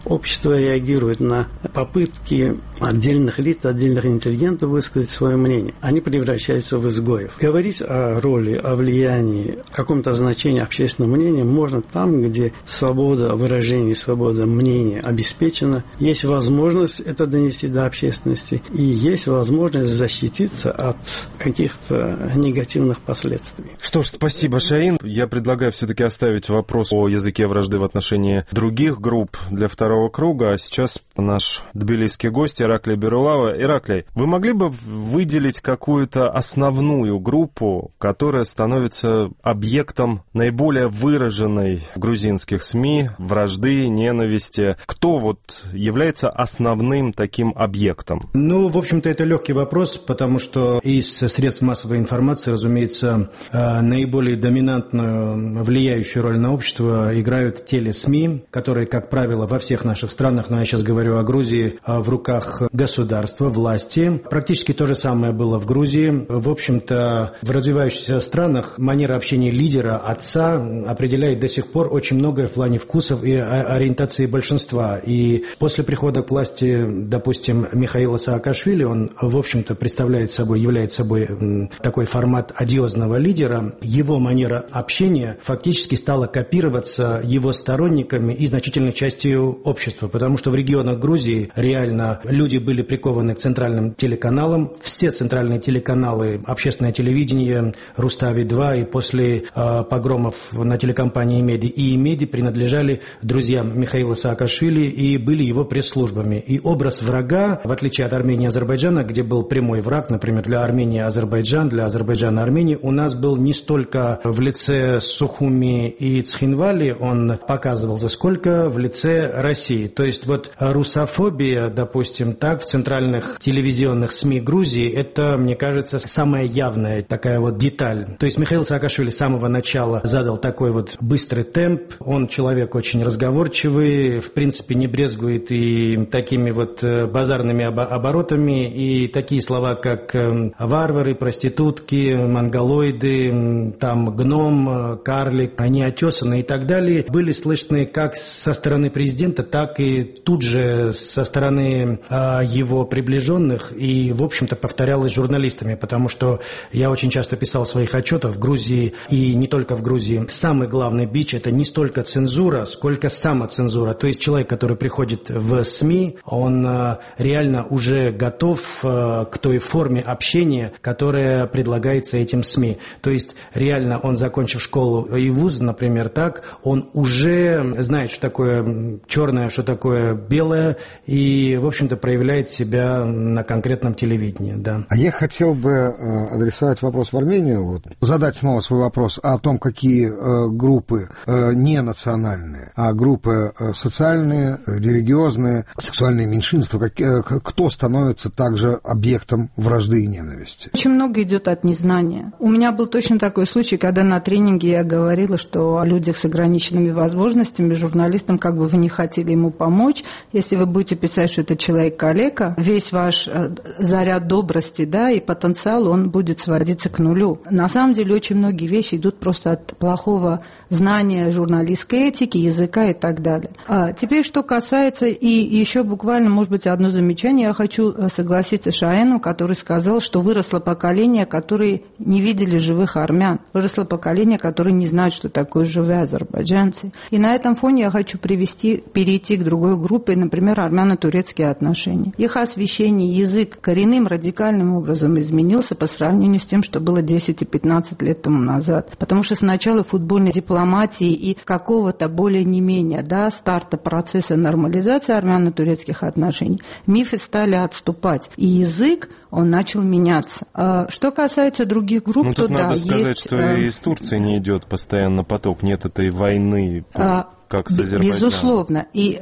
[SPEAKER 8] общество реагирует на попытки отдельных лиц, отдельных интеллигентов высказать свое мнение. Они превращаются в изгоев. Говорить о роли, о влиянии, о каком-то значении общественного мнения можно там, где свобода выражения, свобода мнения обеспечена. Есть возможность это донести до общественности и есть возможность защититься от каких-то негативных последствий.
[SPEAKER 5] Что ж, спасибо, Шаин. Я предлагаю все-таки оставить вопрос о языке вражды в отношении других групп для второго круга. А сейчас наш тбилисский гость Ираклий Берулава. Ираклий, вы могли бы выделить какую-то основную группу, которая становится объектом наиболее выраженной в грузинских СМИ вражды, ненависти? Кто вот является основным таким объектом?
[SPEAKER 9] Ну, в общем-то, это легкий вопрос, потому что из средств массовой информации, разумеется, наиболее доминантную, влияющую роль на общество играют телесми, которые, как правило, во всех наших странах, но я сейчас говорю о Грузии, в руках государства, власти. Практически то же самое было в Грузии. В общем-то, в развивающихся странах манера общения лидера, отца определяет до сих пор очень многое в плане вкусов и ориентации большинства. И после прихода к власти, допустим, Михаила Саакашвили, он, в общем-то, является собой такой формат одиозного лидера. Его манера общения фактически стала копироваться его сторонниками и значительной частью общества, потому что в регионах Грузии реально люди были прикованы к центральным телеканалам. Все центральные телеканалы, общественное телевидение, Рустави-2 и после погромов на телекомпании Меди и Меди принадлежали друзьям Михаила Саакашвили и были его пресс-службами. И образ врага, в отличие от Армении и Азербайджана, где был прямой враг, например, для Армении Азербайджан, для Азербайджана Армения, у нас был не столько в лице Сухуми и Цхинвали он показывался, сколько в лице России. То есть вот русофобия, допустим, так, в центральных телевизионных СМИ Грузии, это, мне кажется, самая явная такая вот деталь. То есть Михаил Саакашвили с самого начала задал такой вот быстрый темп, он человек очень разговорчивый, в принципе, не брезгует и такими вот базарными оборотами, и такие слова, как варвары, проститутки, монголоиды, там гном, карлик, неотесанные и так далее, были слышны как со стороны президента, так и тут же со стороны его приближенных, и, в общем-то, повторялось журналистами, потому что я очень часто писал в своих отчетах в Грузии, и не только в Грузии, самый главный бич – это не столько цензура, сколько самоцензура. То есть человек, который приходит в СМИ, он реально уже готов к той форме общения, которая предлагается этим СМИ. То есть реально он, закончив школу и вуз, например, так, он уже знает, что такое черное, что такое белое, и, в общем-то, проявляет себя на конкретном телевидении. Да.
[SPEAKER 6] А я хотел бы адресовать вопрос в Армению, вот, задать снова свой вопрос о том, какие группы не национальные, а группы социальные, религиозные, сексуальные меньшинства, кто становится также объектом вражды и ненависти?
[SPEAKER 7] Очень много идет от незнания. У меня был точно такой случай, когда на тренинге я говорила, что о людях с ограниченными возможностями, журналистам, как бы вы не хотели ему помочь, если вы будете писать, что это человек-калека, весь ваш заряд добрости, да, и потенциал, он будет сводиться к нулю. На самом деле очень многие вещи идут просто от плохого знания журналистской этики, языка и так далее. Теперь, что касается, и еще буквально, может быть, одно замечание, я хочу согласиться с Шаином, который сказал, что выросло поколение, которые не видели живых армян, выросло поколение, которые не знают, что такое живые азербайджанцы. И на этом фоне я хочу перейти к другой группе, например, армяно-турецкие отношения. Их освещение, язык коренным, радикальным образом изменился по сравнению с тем, что было 10 и 15 лет тому назад. Потому что с начала футбольной дипломатии и какого-то более не менее, да, старта процесса нормализации армяно-турецких отношений, мифы стали отступать. И язык, он начал меняться. Что касается других групп,
[SPEAKER 5] тут
[SPEAKER 7] то
[SPEAKER 5] надо
[SPEAKER 7] да,
[SPEAKER 5] сказать,
[SPEAKER 7] есть,
[SPEAKER 5] что и из Турции не идет постоянно поток, нет этой войны, как с Азербайджаном.
[SPEAKER 7] Безусловно. И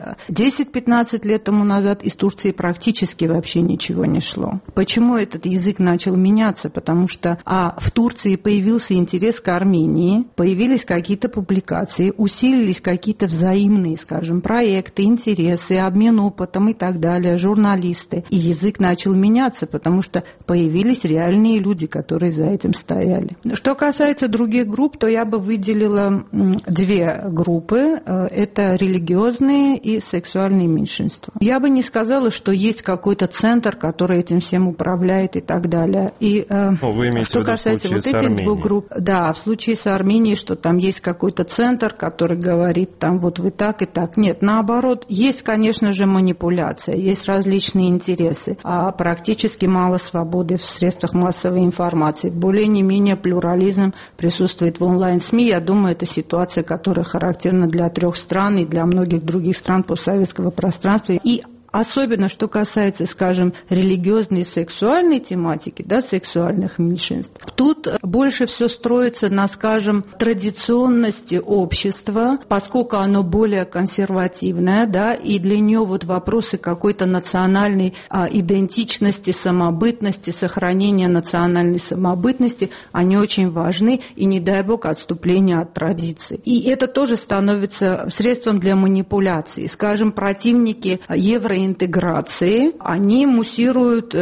[SPEAKER 7] 10-15 лет тому назад из Турции практически вообще ничего не шло. Почему этот язык начал меняться? Потому что в Турции появился интерес к Армении, появились какие-то публикации, усилились какие-то взаимные, скажем, проекты, интересы, обмен опытом и так далее, журналисты. И язык начал меняться, потому что появились реальные люди, которые за этим стояли. Что касается других групп, то я бы выделила две группы. это религиозные и сексуальные меньшинства. Я бы не сказала, что есть какой-то центр, который этим всем управляет и так далее. И
[SPEAKER 5] вы имеете
[SPEAKER 7] что
[SPEAKER 5] в виду
[SPEAKER 7] касается
[SPEAKER 5] в случае
[SPEAKER 7] вот
[SPEAKER 5] с
[SPEAKER 7] этих двух групп, да, в случае с Арменией, что там есть какой-то центр, который говорит, там вот вы так и так. Нет, наоборот, есть, конечно же, манипуляция, есть различные интересы, а практически мало свободы в средствах массовой информации. Более-не-менее плюрализм присутствует в онлайн-СМИ. Я думаю, это ситуация, которая характерна для 3 стран и для многих других стран постсоветского пространства. И особенно, что касается, скажем, религиозной и сексуальной тематики, да, сексуальных меньшинств, тут больше все строится на, скажем, традиционности общества, поскольку оно более консервативное, да, и для нее вот вопросы какой-то национальной идентичности, самобытности, сохранения национальной самобытности, они очень важны, и, не дай бог, отступления от традиций. И это тоже становится средством для манипуляции. Скажем, противники евроинтеграции, они муссируют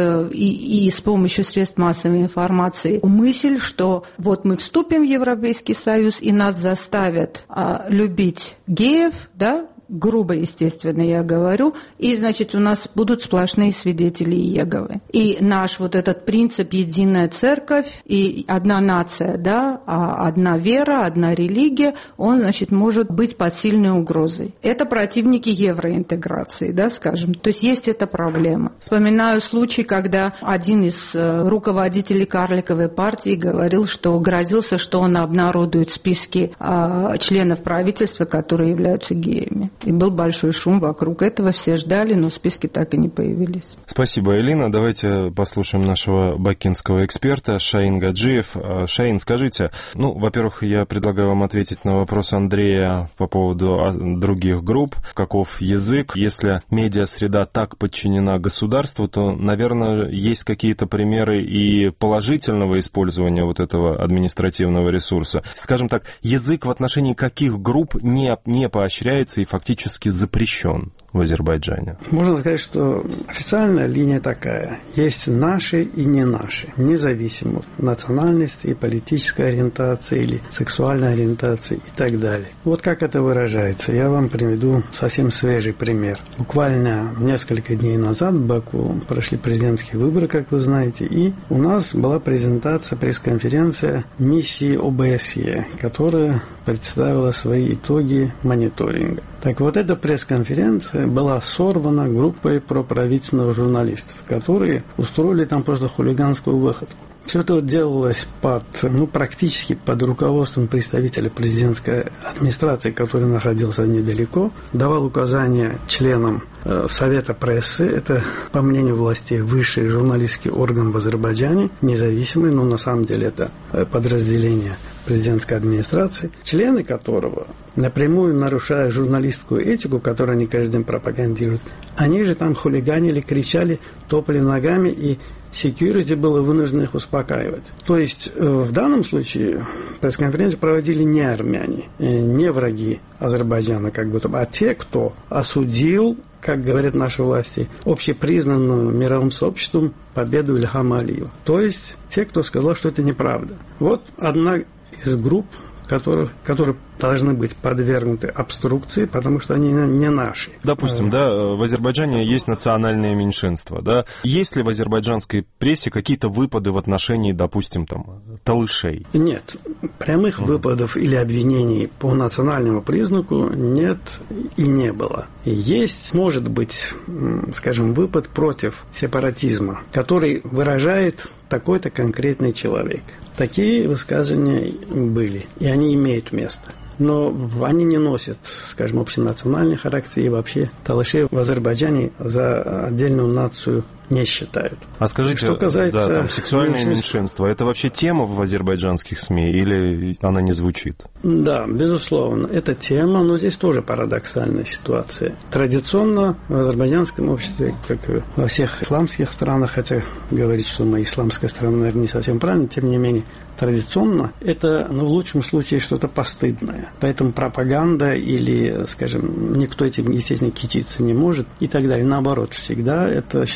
[SPEAKER 7] и с помощью средств массовой информации мысль, что вот мы вступим в Европейский Союз и нас заставят любить геев, да, грубо, естественно, я говорю, и, значит, у нас будут сплошные свидетели Иеговы. И наш вот этот принцип «единая церковь» и одна нация, да, одна вера, одна религия, он, значит, может быть под сильной угрозой. Это противники евроинтеграции, да, скажем. То есть есть эта проблема. Вспоминаю случай, когда один из руководителей карликовой партии говорил, что грозился, что он обнародует списки членов правительства, которые являются геями. И был большой шум вокруг этого, все ждали, но списки так и не появились.
[SPEAKER 5] Спасибо, Элина. Давайте послушаем нашего бакинского эксперта Шаин Гаджиев. Шаин, скажите, во-первых, я предлагаю вам ответить на вопрос Андрея по поводу других групп. Каков язык? Если медиасреда так подчинена государству, то, наверное, есть какие-то примеры и положительного использования вот этого административного ресурса. Скажем так, язык в отношении каких групп не поощряется и фактически запрещен в Азербайджане?
[SPEAKER 8] Можно сказать, что официальная линия такая. Есть наши и не наши, независимо от национальности и политической ориентации или сексуальной ориентации и так далее. Вот как это выражается. Я вам приведу совсем свежий пример. Буквально несколько дней назад в Баку прошли президентские выборы, как вы знаете, и у нас была презентация, пресс-конференция миссии ОБСЕ, которая представила свои итоги мониторинга. Так вот, эта пресс-конференция была сорвана группой проправительственных журналистов, которые устроили там просто хулиганскую выходку. Все это делалось практически под руководством представителя президентской администрации, который находился недалеко, давал указания членам Совета прессы, это, по мнению властей, высший журналистский орган в Азербайджане, независимый, но на самом деле это подразделение президентской администрации, члены которого, напрямую нарушая журналистскую этику, которую они каждый день пропагандируют, они же там хулиганили, кричали, топали ногами, и security было вынуждено их успокаивать. То есть в данном случае пресс-конференцию проводили не армяне, не враги Азербайджана, а те, кто осудил, как говорят наши власти, общепризнанную мировым сообществом победу Ильхама Алиева. То есть те, кто сказал, что это неправда. Вот одна из групп, которые должны быть подвергнуты обструкции, потому что они не наши.
[SPEAKER 5] Допустим, в Азербайджане есть национальные меньшинства, да? Есть ли в азербайджанской прессе какие-то выпады в отношении, допустим, талышей?
[SPEAKER 8] Нет. Прямых выпадов или обвинений по национальному признаку нет и не было. И есть, может быть, скажем, выпад против сепаратизма, который выражает такой-то конкретный человек. Такие высказывания были, и они имеют место. Но они не носят, скажем, общенациональный характер, и вообще талыши в Азербайджане за отдельную нацию не считают.
[SPEAKER 5] А скажите,
[SPEAKER 8] что касается
[SPEAKER 5] сексуальное меньшинство, это вообще тема в азербайджанских СМИ или она не звучит? Да,
[SPEAKER 8] безусловно, это тема, но здесь тоже парадоксальная ситуация. Традиционно в азербайджанском обществе, как и во всех исламских странах, хотя говорить, что мы исламская страна, наверное, не совсем правильно, тем не менее, традиционно это, в лучшем случае, что-то постыдное. Поэтому пропаганда или, скажем, никто этим, естественно, кичиться не может и так далее. Наоборот, всегда это считалось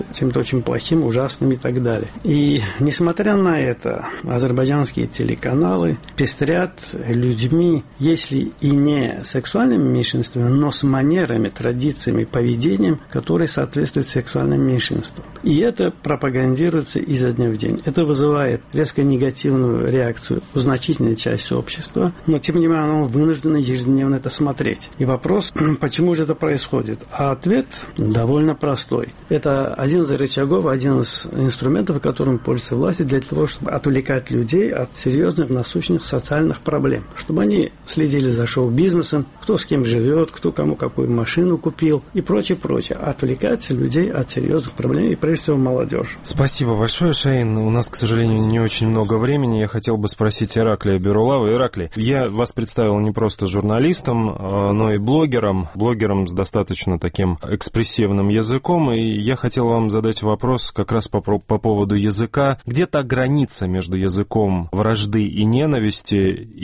[SPEAKER 8] чем-то очень плохим, ужасным и так далее. И несмотря на это, азербайджанские телеканалы пестрят людьми, если и не сексуальными меньшинствами, но с манерами, традициями, поведением, которые соответствуют сексуальным меньшинствам. И это пропагандируется изо дня в день. Это вызывает резко негативную реакцию у значительной части общества, но тем не менее оно вынуждено ежедневно это смотреть. И вопрос, почему же это происходит? А ответ довольно простой. Это один из рычагов, один из инструментов, которым пользуются власти для того, чтобы отвлекать людей от серьезных насущных социальных проблем. Чтобы они следили за шоу-бизнесом, кто с кем живет, кто кому какую машину купил и прочее. Отвлекать людей от серьезных проблем и, прежде всего, молодежь.
[SPEAKER 5] Спасибо большое, Шаин. У нас, к сожалению, не очень много времени. Я хотел бы спросить Ираклия Бируллаева. Ираклий, я вас представил не просто журналистом, но и блогером с достаточно таким экспрессивным языком. И я хотел вам задать вопрос как раз по поводу языка. Где та граница между языком вражды и ненависти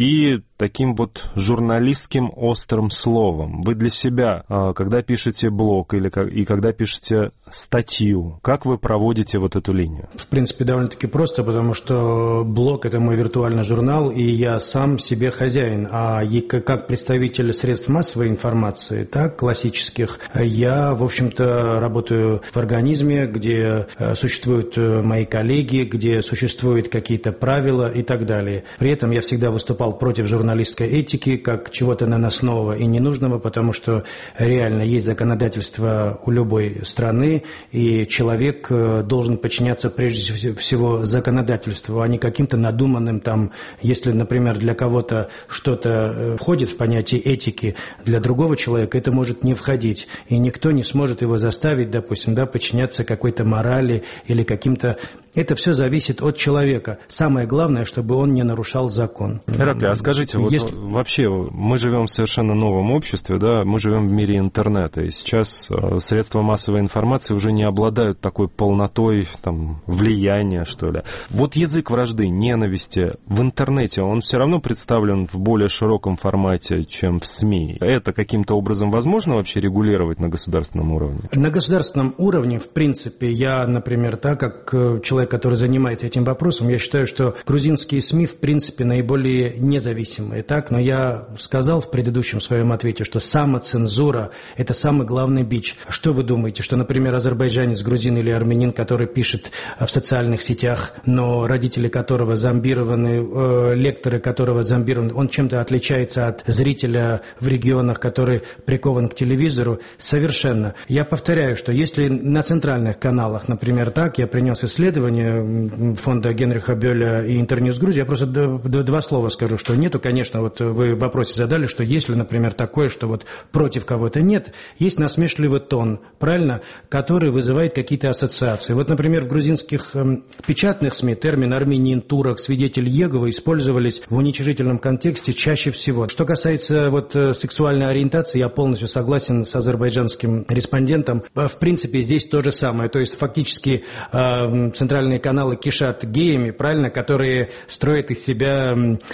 [SPEAKER 5] и таким вот журналистским острым словом? Вы для себя, когда пишете блог и когда пишете статью, как вы проводите вот эту линию?
[SPEAKER 9] В принципе, довольно-таки просто, потому что блог — это мой виртуальный журнал, и я сам себе хозяин. А как представитель средств массовой информации, так, классических, я, в общем-то, работаю в организме, где существуют мои коллеги, где существуют какие-то правила и так далее. При этом я всегда выступал против журналистской этики, как чего-то наносного и ненужного, потому что реально есть законодательство у любой страны, и человек должен подчиняться прежде всего законодательству, а не каким-то надуманным там, если, например, для кого-то что-то входит в понятие этики, для другого человека это может не входить, и никто не сможет его заставить, допустим, подчиняться какой-то морали или каким-то... Это все зависит от человека. Самое главное, чтобы он не нарушал закон.
[SPEAKER 5] Ираклий, а скажите, вот вообще мы живем в совершенно новом обществе, да, мы живем в мире интернета, и сейчас средства массовой информации уже не обладают такой полнотой там, влияния, что ли. Вот язык вражды, ненависти в интернете, он все равно представлен в более широком формате, чем в СМИ. Это каким-то образом возможно вообще регулировать на государственном уровне? На
[SPEAKER 9] государственном уровне, в принципе, я, например, так как человек, который занимается этим вопросом, я считаю, что грузинские СМИ, в принципе, наиболее независимые. Так? Но я сказал в предыдущем своем ответе, что самоцензура – это самый главный бич. Что вы думаете, что, например, азербайджанец, грузин или армянин, который пишет в социальных сетях, но родители которого зомбированы, лекторы которого зомбированы, он чем-то отличается от зрителя в регионах, который прикован к телевизору? Совершенно. Я повторяю, что если на центральных каналах, например, так, я принес исследование фонда Генриха Бёля и Интерньюз Грузия, я просто два слова скажу, что нету, конечно, вот вы в вопросе задали, что есть ли, например, такое, что вот против кого-то нет, есть насмешливый тон, правильно, который вызывает какие-то ассоциации. Вот, например, в грузинских печатных СМИ термин армянин, турок, свидетель Иеговы использовались в уничижительном контексте чаще всего. Что касается вот сексуальной ориентации, я полностью согласен с азербайджанским респондентом. В принципе, здесь то же самое. То есть, фактически, центральные каналы кишат геями, правильно, которые строят из себя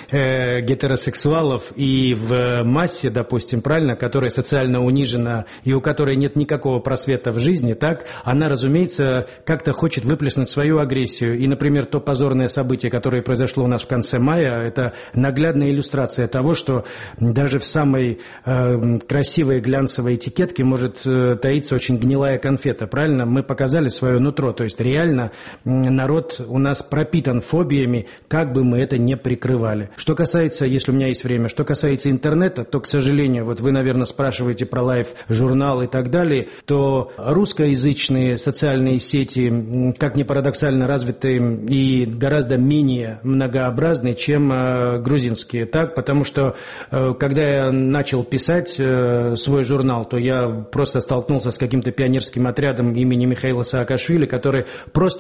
[SPEAKER 9] гетеросексуалов и в массе, допустим, правильно, которая социально унижена и у которой нет никакого просвета в жизни, так, она, разумеется, как-то хочет выплеснуть свою агрессию. И, например, то позорное событие, которое произошло у нас в конце мая, это наглядная иллюстрация того, что даже в самой красивой глянцевой этикетке может таиться очень гнилая конфета, правильно? Мы показали свое нутро, то есть реально народ у нас пропитан фобиями, как бы мы это ни прикрывали. Что касается, если у меня есть время, что касается интернета, то, к сожалению, вот вы, наверное, спрашиваете про лайв-журнал и так далее, то русскоязычные социальные сети, как ни парадоксально, развиты и гораздо менее многообразны, чем грузинские. Так? Потому что, когда я начал писать свой журнал, то я просто столкнулся с каким-то пионерским отрядом имени Михаила Саакашвили, который просто любую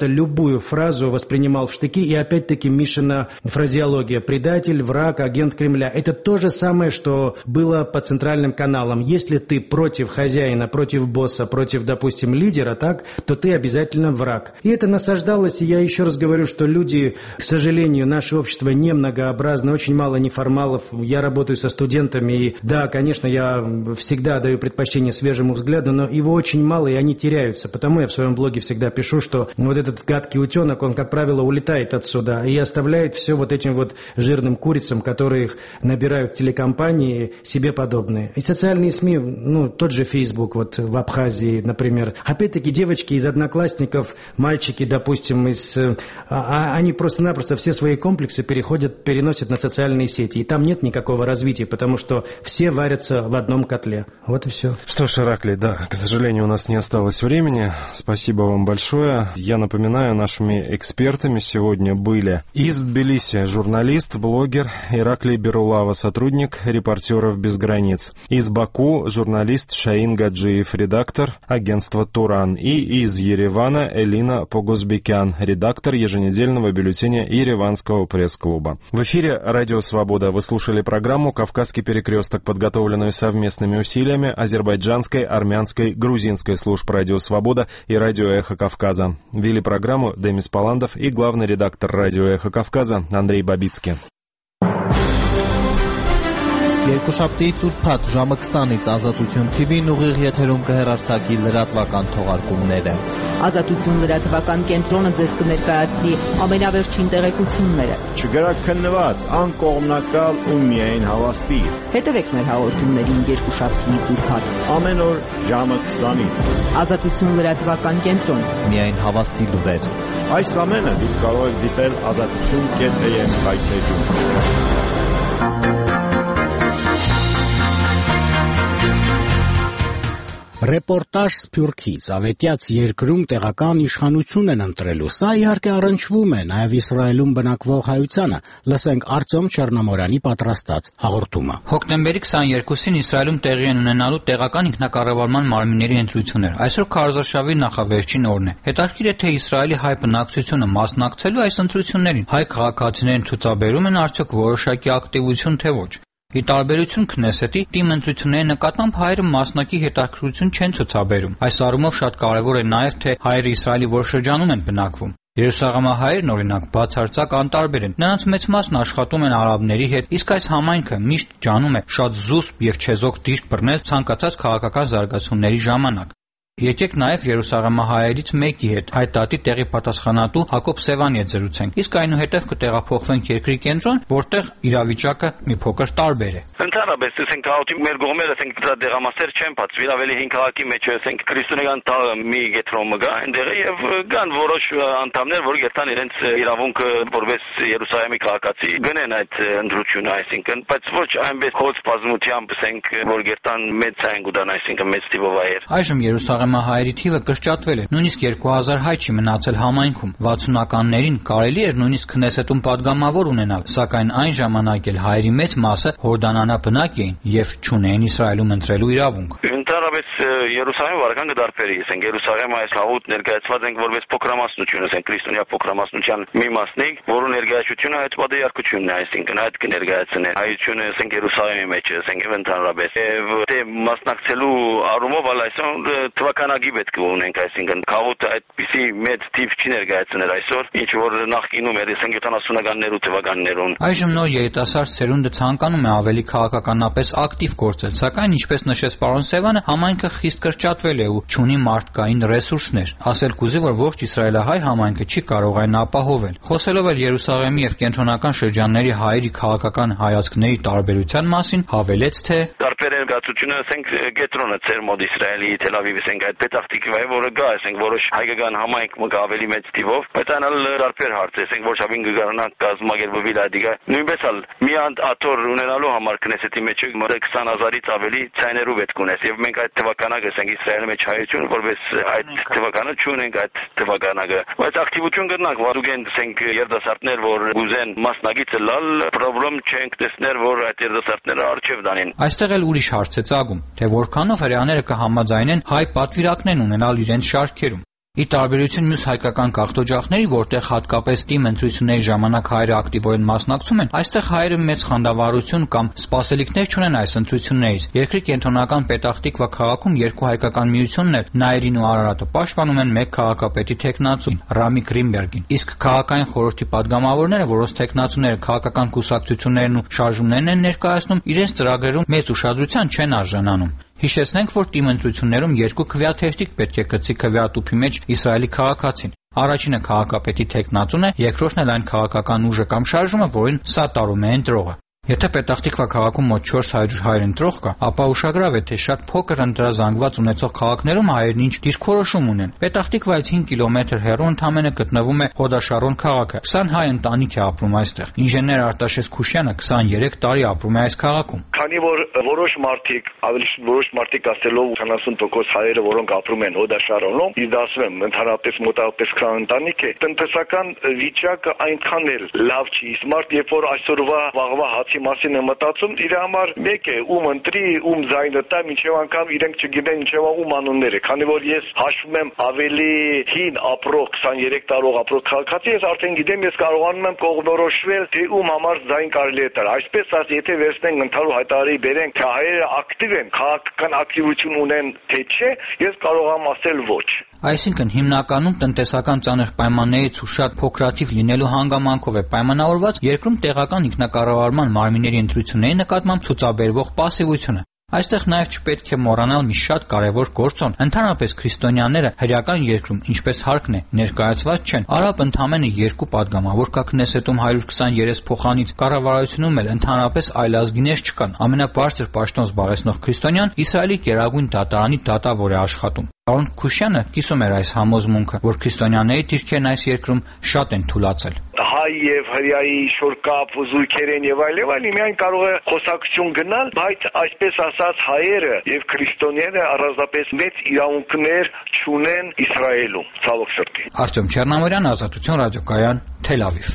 [SPEAKER 9] любую фразу воспринимал в штыки, и опять-таки Мишина фразеология «предатель», «враг», «агент Кремля» — это то же самое, что было по центральным каналам. Если ты против хозяина, против босса, против, допустим, лидера, так, то ты обязательно враг. И это насаждалось, и я еще раз говорю, что люди, к сожалению, наше общество не многообразно, очень мало неформалов. Я работаю со студентами, и да, конечно, я всегда даю предпочтение свежему взгляду, но его очень мало, и они теряются. Потому я в своем блоге всегда пишу, что вот этот гадкий утенок, он, как правило, улетает отсюда и оставляет все вот этим вот жирным курицам, которые их набирают телекомпании, себе подобные. И социальные СМИ, ну, тот же Facebook, вот в Абхазии, например. Опять-таки, девочки из одноклассников, мальчики, допустим, они просто-напросто все свои комплексы переносят на социальные сети. И там нет никакого развития, потому что все варятся в одном котле. Вот и все.
[SPEAKER 5] Что ж, Ираклий, да, к сожалению, у нас не осталось времени. Спасибо вам большое. Я напоминаю, нашими экспертами сегодня были из Тбилиси журналист, блогер Ираклий Берулава, сотрудник «Репортеров без границ». Из Баку журналист Шаин Гаджиев, редактор агентства «Туран». И из Еревана Элина Погосбекян, редактор еженедельного бюллетеня Ереванского пресс-клуба. В эфире «Радио Свобода». Вы слушали программу «Кавказский перекресток», подготовленную совместными усилиями азербайджанской, армянской, грузинской служб «Радио Свобода» и «Радио Эхо Кавказа». Вели программу Демис Паландов и главный редактор «Радио Эхо Кавказа» Андрей Бабицкий.
[SPEAKER 10] Երկուշաբթիից ուրբաթ ժամը 20-ից Ազատություն TV-ն ուղիղ եթերում կհեռարձակի լրատվական թողարկումները։
[SPEAKER 11] Ազատություն լրատվական կենտրոնը ձեզ կներկայացնի ամենավերջին տեղեկությունները։
[SPEAKER 12] Չգրաքննված, անկողմնակալ ու միայն հավաստի։
[SPEAKER 11] Հետևեք մեր հաղորդումներին երկուշաբթիից ուրբաթ
[SPEAKER 12] ամեն օր ժամը 20-ից։
[SPEAKER 11] Ազատություն լրատվական կենտրոն։
[SPEAKER 10] Միայն հավաստի լուրեր։
[SPEAKER 12] Այս ամենը դուք կարող եք դիտել azatutun.am վայրէջում։
[SPEAKER 1] Ռեպորտաժ Սփյուռքից ավետյաց երկրում տեղական իշխանություն են ընտրելու։ Սա իհարկե առնչվում է նաև Իսրայելում բնակվող հայությանը։ Լսենք Արտյոմ Չեռնամորյանի պատրաստած հաղորդումը։
[SPEAKER 13] Հոկտեմբերի 22-ին Իսրայելում տեղի են ունենալու տեղական ինքնակառավարման մարմինների ընտրություններ։ Այսօր քարոզարշավի նախավերջին օրն է։ Հետաքրքիր է, թե Իսրայելի հայ բնակչությունը մասնակցելու այս ընտրություններին։ Հայ քաղաքացիներն ցուցաբերում են արդյոք որոշակի ակտիվություն, թե ոչ։ Ի տարբերություն Քնեսետի, թիմ ընտրությունների նկատմամբ հայերը մասնակի հետաքրքրություն չեն ցուցաբերում։ Այս առումով շատ կարևոր է նաև, թե հայերը Իսրայելի որ շրջանում են բնակվում։ Երուսաղեմահայերն օրինակ բացարձակ անտարբեր են։ Նրանց մեծ մասն աշխատում են արաբների հետ, իսկ այս համայնքը միշտ ջանում է շատ զուսպ եւ չեզոք դիրք բռնել ցանկացած քաղաքական զարգացումների ժամանակ։ Եկեք նաև Երուսաղեմահայերից մեկի հետ, հայտատի տեղի պատասխանատու Հակոբ Սևանի հետ զրուցենք, իսկ այնուհետև կտեղափոխվենք երկրի կենտրոն, որտեղ իրավիճակը մի փոքր տարբեր է։
[SPEAKER 3] Ընդհանրապես, ասենք քաղաքի մեր կողմերը, ասենք դրա դեղամասեր չեն բացվել, ավելի հին քաղաքի մեջ է, ասենք քրիստոնեական տաղը մի գետրոմը գա այնտեղ եւ կան որոշ անդամներ, որ գտան իրենց իրավունքը որպես Երուսաղեմի քաղաքացի գնեն այդ ընտրությունը, այսինքն, բայց ոչ այնպես հոց բազմությամբ, ասենք, որ գտան մեծ ցայն գուտան, այսինքն մեծ տիպով այր։
[SPEAKER 13] Այժմ Երուսաղեմահայերի թիվը կրճատվել է, նույնիսկ 2000 հայ չի մնացել համայնքում։ 60-ականներին կարելի էր նույնիսկ Քնեսետում падգամավոր ունենալ, սակայն այն ժամանակ էլ հայերի մեծ մասը հորդանանաբնակ էին եւ չունեին Իսրայելում ընտրելու իրավունք։
[SPEAKER 3] Ընդհանրապես Երուսաղեմի վարական կդարբերի, ասենք Երուսաղեմը այս հաղուտ ներկայացված ենք որպես փոքրամասնություն, ասենք քրիստոնյա փոքրամասնության մի մասնիկ, որը ներկայացությունը այդ պատերազմությունն է, այսինքն այդ կներկայացնեն հայությունը, ասենք Երուսաղեմի մեջ, ասենք եւ ընդհանրապես թե մասնակցելու առումով այսօր թվականագի պետք է ունենք, այսինքն հաղուտը այդպիսի մեծ տիպ չի ներկայացնել այսօր, ինչ որ նախկինում էր, ասենք 70-ականներ ու թվականներուն։
[SPEAKER 13] Այժմ նոր երիտասարդ սերունդը ցանկանում է ավելի քաղաքականապես ակտիվ գործել, սակայն ինչպես նշեց պարոն Սևանը, համայնքը խիստ կրճատվել է ու չունի մարդկային ռեսուրսներ։ Ասել կուզի, որ ողջ իսրայելահայ համայնքը չի կարող այն ապահովել։ Խոսելով էլ Երուսաղեմի եւ կենտրոնական շրջանների հայերի քաղաքական հայացքների տարբերության մասին, հավելեց, թե
[SPEAKER 3] տարբեր զարգացությունը, ասենք կենտրոնը ծեր մոտ Իսրայելի Թել Ավիվ, ասենք այդ Պետախտիկվայի, որը գա, ասենք որոշ հայկական համայնք մը ավելի մեծ տիպով, բայց այնալ տարբեր հարց է, ասենք որ շաբին կգրանա կազմակերպվել այդիկա։ Նույնպես ալ մի աթոռ ունենալու համար Քնեսետի մեջ 20,000-ից ավելի ցայներու պետք ունես եւ մենք այդ թվականագը, ասենք Իսրայելի մեջ հայություն որպես այդ թվականը չունենք այդ թվականագը, բայց ակտիվություն կգնանք, վարուգեն, ասենք երդասարտներ, որ ուզեն մասնագիծ լալ, պրոբլեմ չենք տեսներ, որ այդ երդասարտները արժև դանին։
[SPEAKER 13] Այստեղ էլ ուրիշ հարց է ծագում, թե որքանով հրեաները կհամաձայնեն հայ պատվիրակներն ունենալ իրենց շարքերում։ Ի տարբերություն մյուս հայկական գաղթօջախների, որտեղ հատկապես թիմ ընտրությունների ժամանակ հայերը ակտիվորեն մասնակցում են, այստեղ հայերը մեծ խանդավառություն կամ սպասելիքներ չունեն այս ընտրություններից։ Երկրի կենտրոնական Պետախտիկվա քաղաքում երկու հայկական միություններ՝ Նայիրին ու Արարատը, պաշտպանում են մեկ քաղաքապետի թեկնածուն՝ Ռամի Գրինբերգին, իսկ քաղաքային խորհրդի падգամավորները, որոնց թեկնածուները քաղաքական կուսակցություններն ու շարժումներն են ներկայացնում, իրենց ծրագրերում մեծ ուշադրության չեն արժանանում։ Հիշեցնենք, որ թիմ ընտրություններում երկու քվեաթերթիկ պետք է գցի քվեատուփի մեջ Իսրայելի քաղաքացին։ Առաջինը քաղաքապետի թեկնածուն է, երկրորդն էլ այն քաղաքական ուժը կամ շարժումը, որին սատարում է ընտրողը։ Եթե Պետախտիկվա քաղաքում մոտ 400 հայեր ընտրող կա, ապա ուշագրավ է, թե շատ փոքր ընտրազանգված ունեցող քաղաքներում հայերն ինչ դիրքորոշում ունեն։ Պետախտիկվայից 5 կիլոմետր հեռու ընդամենը գտնվում է Հոդաշարոն քաղաքը։ 20 հայ ընտանիք է ապրում այստեղ։ Ինժեներ Արտաշես Քուշյանը 23 տարի ապրում է այս քաղաքում։
[SPEAKER 14] Քանի որ որոշ մարդիկ, ավելի շուտ որոշ մարդիկ ասելով 70% հայերը, որոնք ապրում են Հոդաշարոնում, իսկ ասում եմ, ընդհանրապես մոտավորապես 20 ընտանիք է, տնտեսական վիճակը այնքան էլ լավ չի։ Իսկ մարդ, երբ որ այսօրվա վաղվա մասին է մտածում, իր համար մեկ է ում ընտրի, ում ձայնը տա, մինչև անգամ իրենք չգիտեն ինչեւ ում անունները։ Քանի որ ես հաշվում եմ ավելի հին ապրող 23 տարող ապրող քաղաքացի, ես արդեն գիտեմ, ես կարողանում եմ կողմնորոշվել, թե ում համար ձայն կարելի է տալ։ Այսպես ասած, եթե վերցնենք ընդհանուր հայտարարի բերենք, թե հայերը ակտիվ են, քաղաքական ակտիվություն ունեն, թե չէ, ես կարող եմ ասել ոչ։
[SPEAKER 13] Այսինքն հիմնականում տնտեսական ծանր պայմաններից ու շատ փոքրաթիվ լինելու հանգամանքով է պայմանավորված երկրում տեղական ինքնակառավարման մարմինների ընտրությունների նկատմամբ ցուցաբերվող պասիվությունը։ Այստեղ նաև չպետք է մոռանալ մի շատ կարևոր գործոն։ Ընդհանրապես քրիստոնյաները հրեական երկրում, ինչպես հարկն է, ներկայացված չեն։ Արաբ ընդամենը 2 падգամավոր կա Քնեսետում 123 փոխանից, կառավարությունում էլ ընդհանրապես այլազգիներ չկան։ Ամենաբարձր պաշտոն զբաղեցնող քրիստոնյան Իսրայելի Գերագույն դատարանի դատավոր է աշխատում։ Պարոն Քուշյանը կիսում էր այս համոզմունքը, որ քրիստոնյաների դիրքերն այս երկրում շատ են թուլացել։
[SPEAKER 14] Հայ եւ հրեայի շորկապ զույգեր են եւ այլն, միայն կարող է խոսակցություն գնալ, բայց այսպես ասած հայերը եւ քրիստոնյաները առանձնապես մեծ իրավունքներ չունեն Իսրայելում, ցավոք սրտի։
[SPEAKER 13] Արտյոմ Չեռնամորյան, Ազատություն ռադիոկայան, Թել Ավիվ։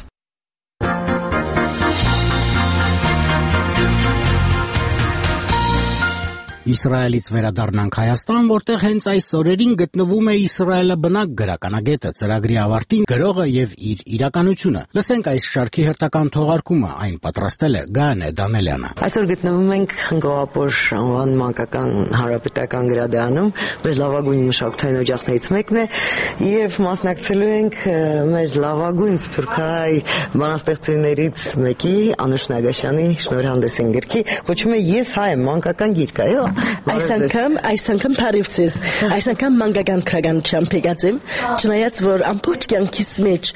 [SPEAKER 1] Իսրայելից վերադառնանք Հայաստան, որտեղ հենց այս օրերին գտնվում է իսրայելաբնակ գրականագետը, ծրագրի ավարտին գրողը եւ իր իրականությունը։ Լսենք այս շարքի հերթական թողարկումը, այն պատրաստել է Գայանե Դանելյանը։
[SPEAKER 2] Այսօր գտնվում ենք Խնկո-Ապոր անվան մանկական հանրապետական գրադարանում, մեր լավագույն մշակութային օջախներից մեկն է, եւ մասնակցելու ենք մեր լավագույն սփյուռքահայ բանաստեղծություններից մեկի Անուշ Նագաշյանի շնորհանդեսին գրքի, կոչվում է Ես հայ եմ, մանկական գիրք, այո։
[SPEAKER 15] Այս անգամ բարիվձեզ, այս անգամ մանկական քրագանությամբ եկած եմ, չնայած որ ամբողջ կյանքիս մեջ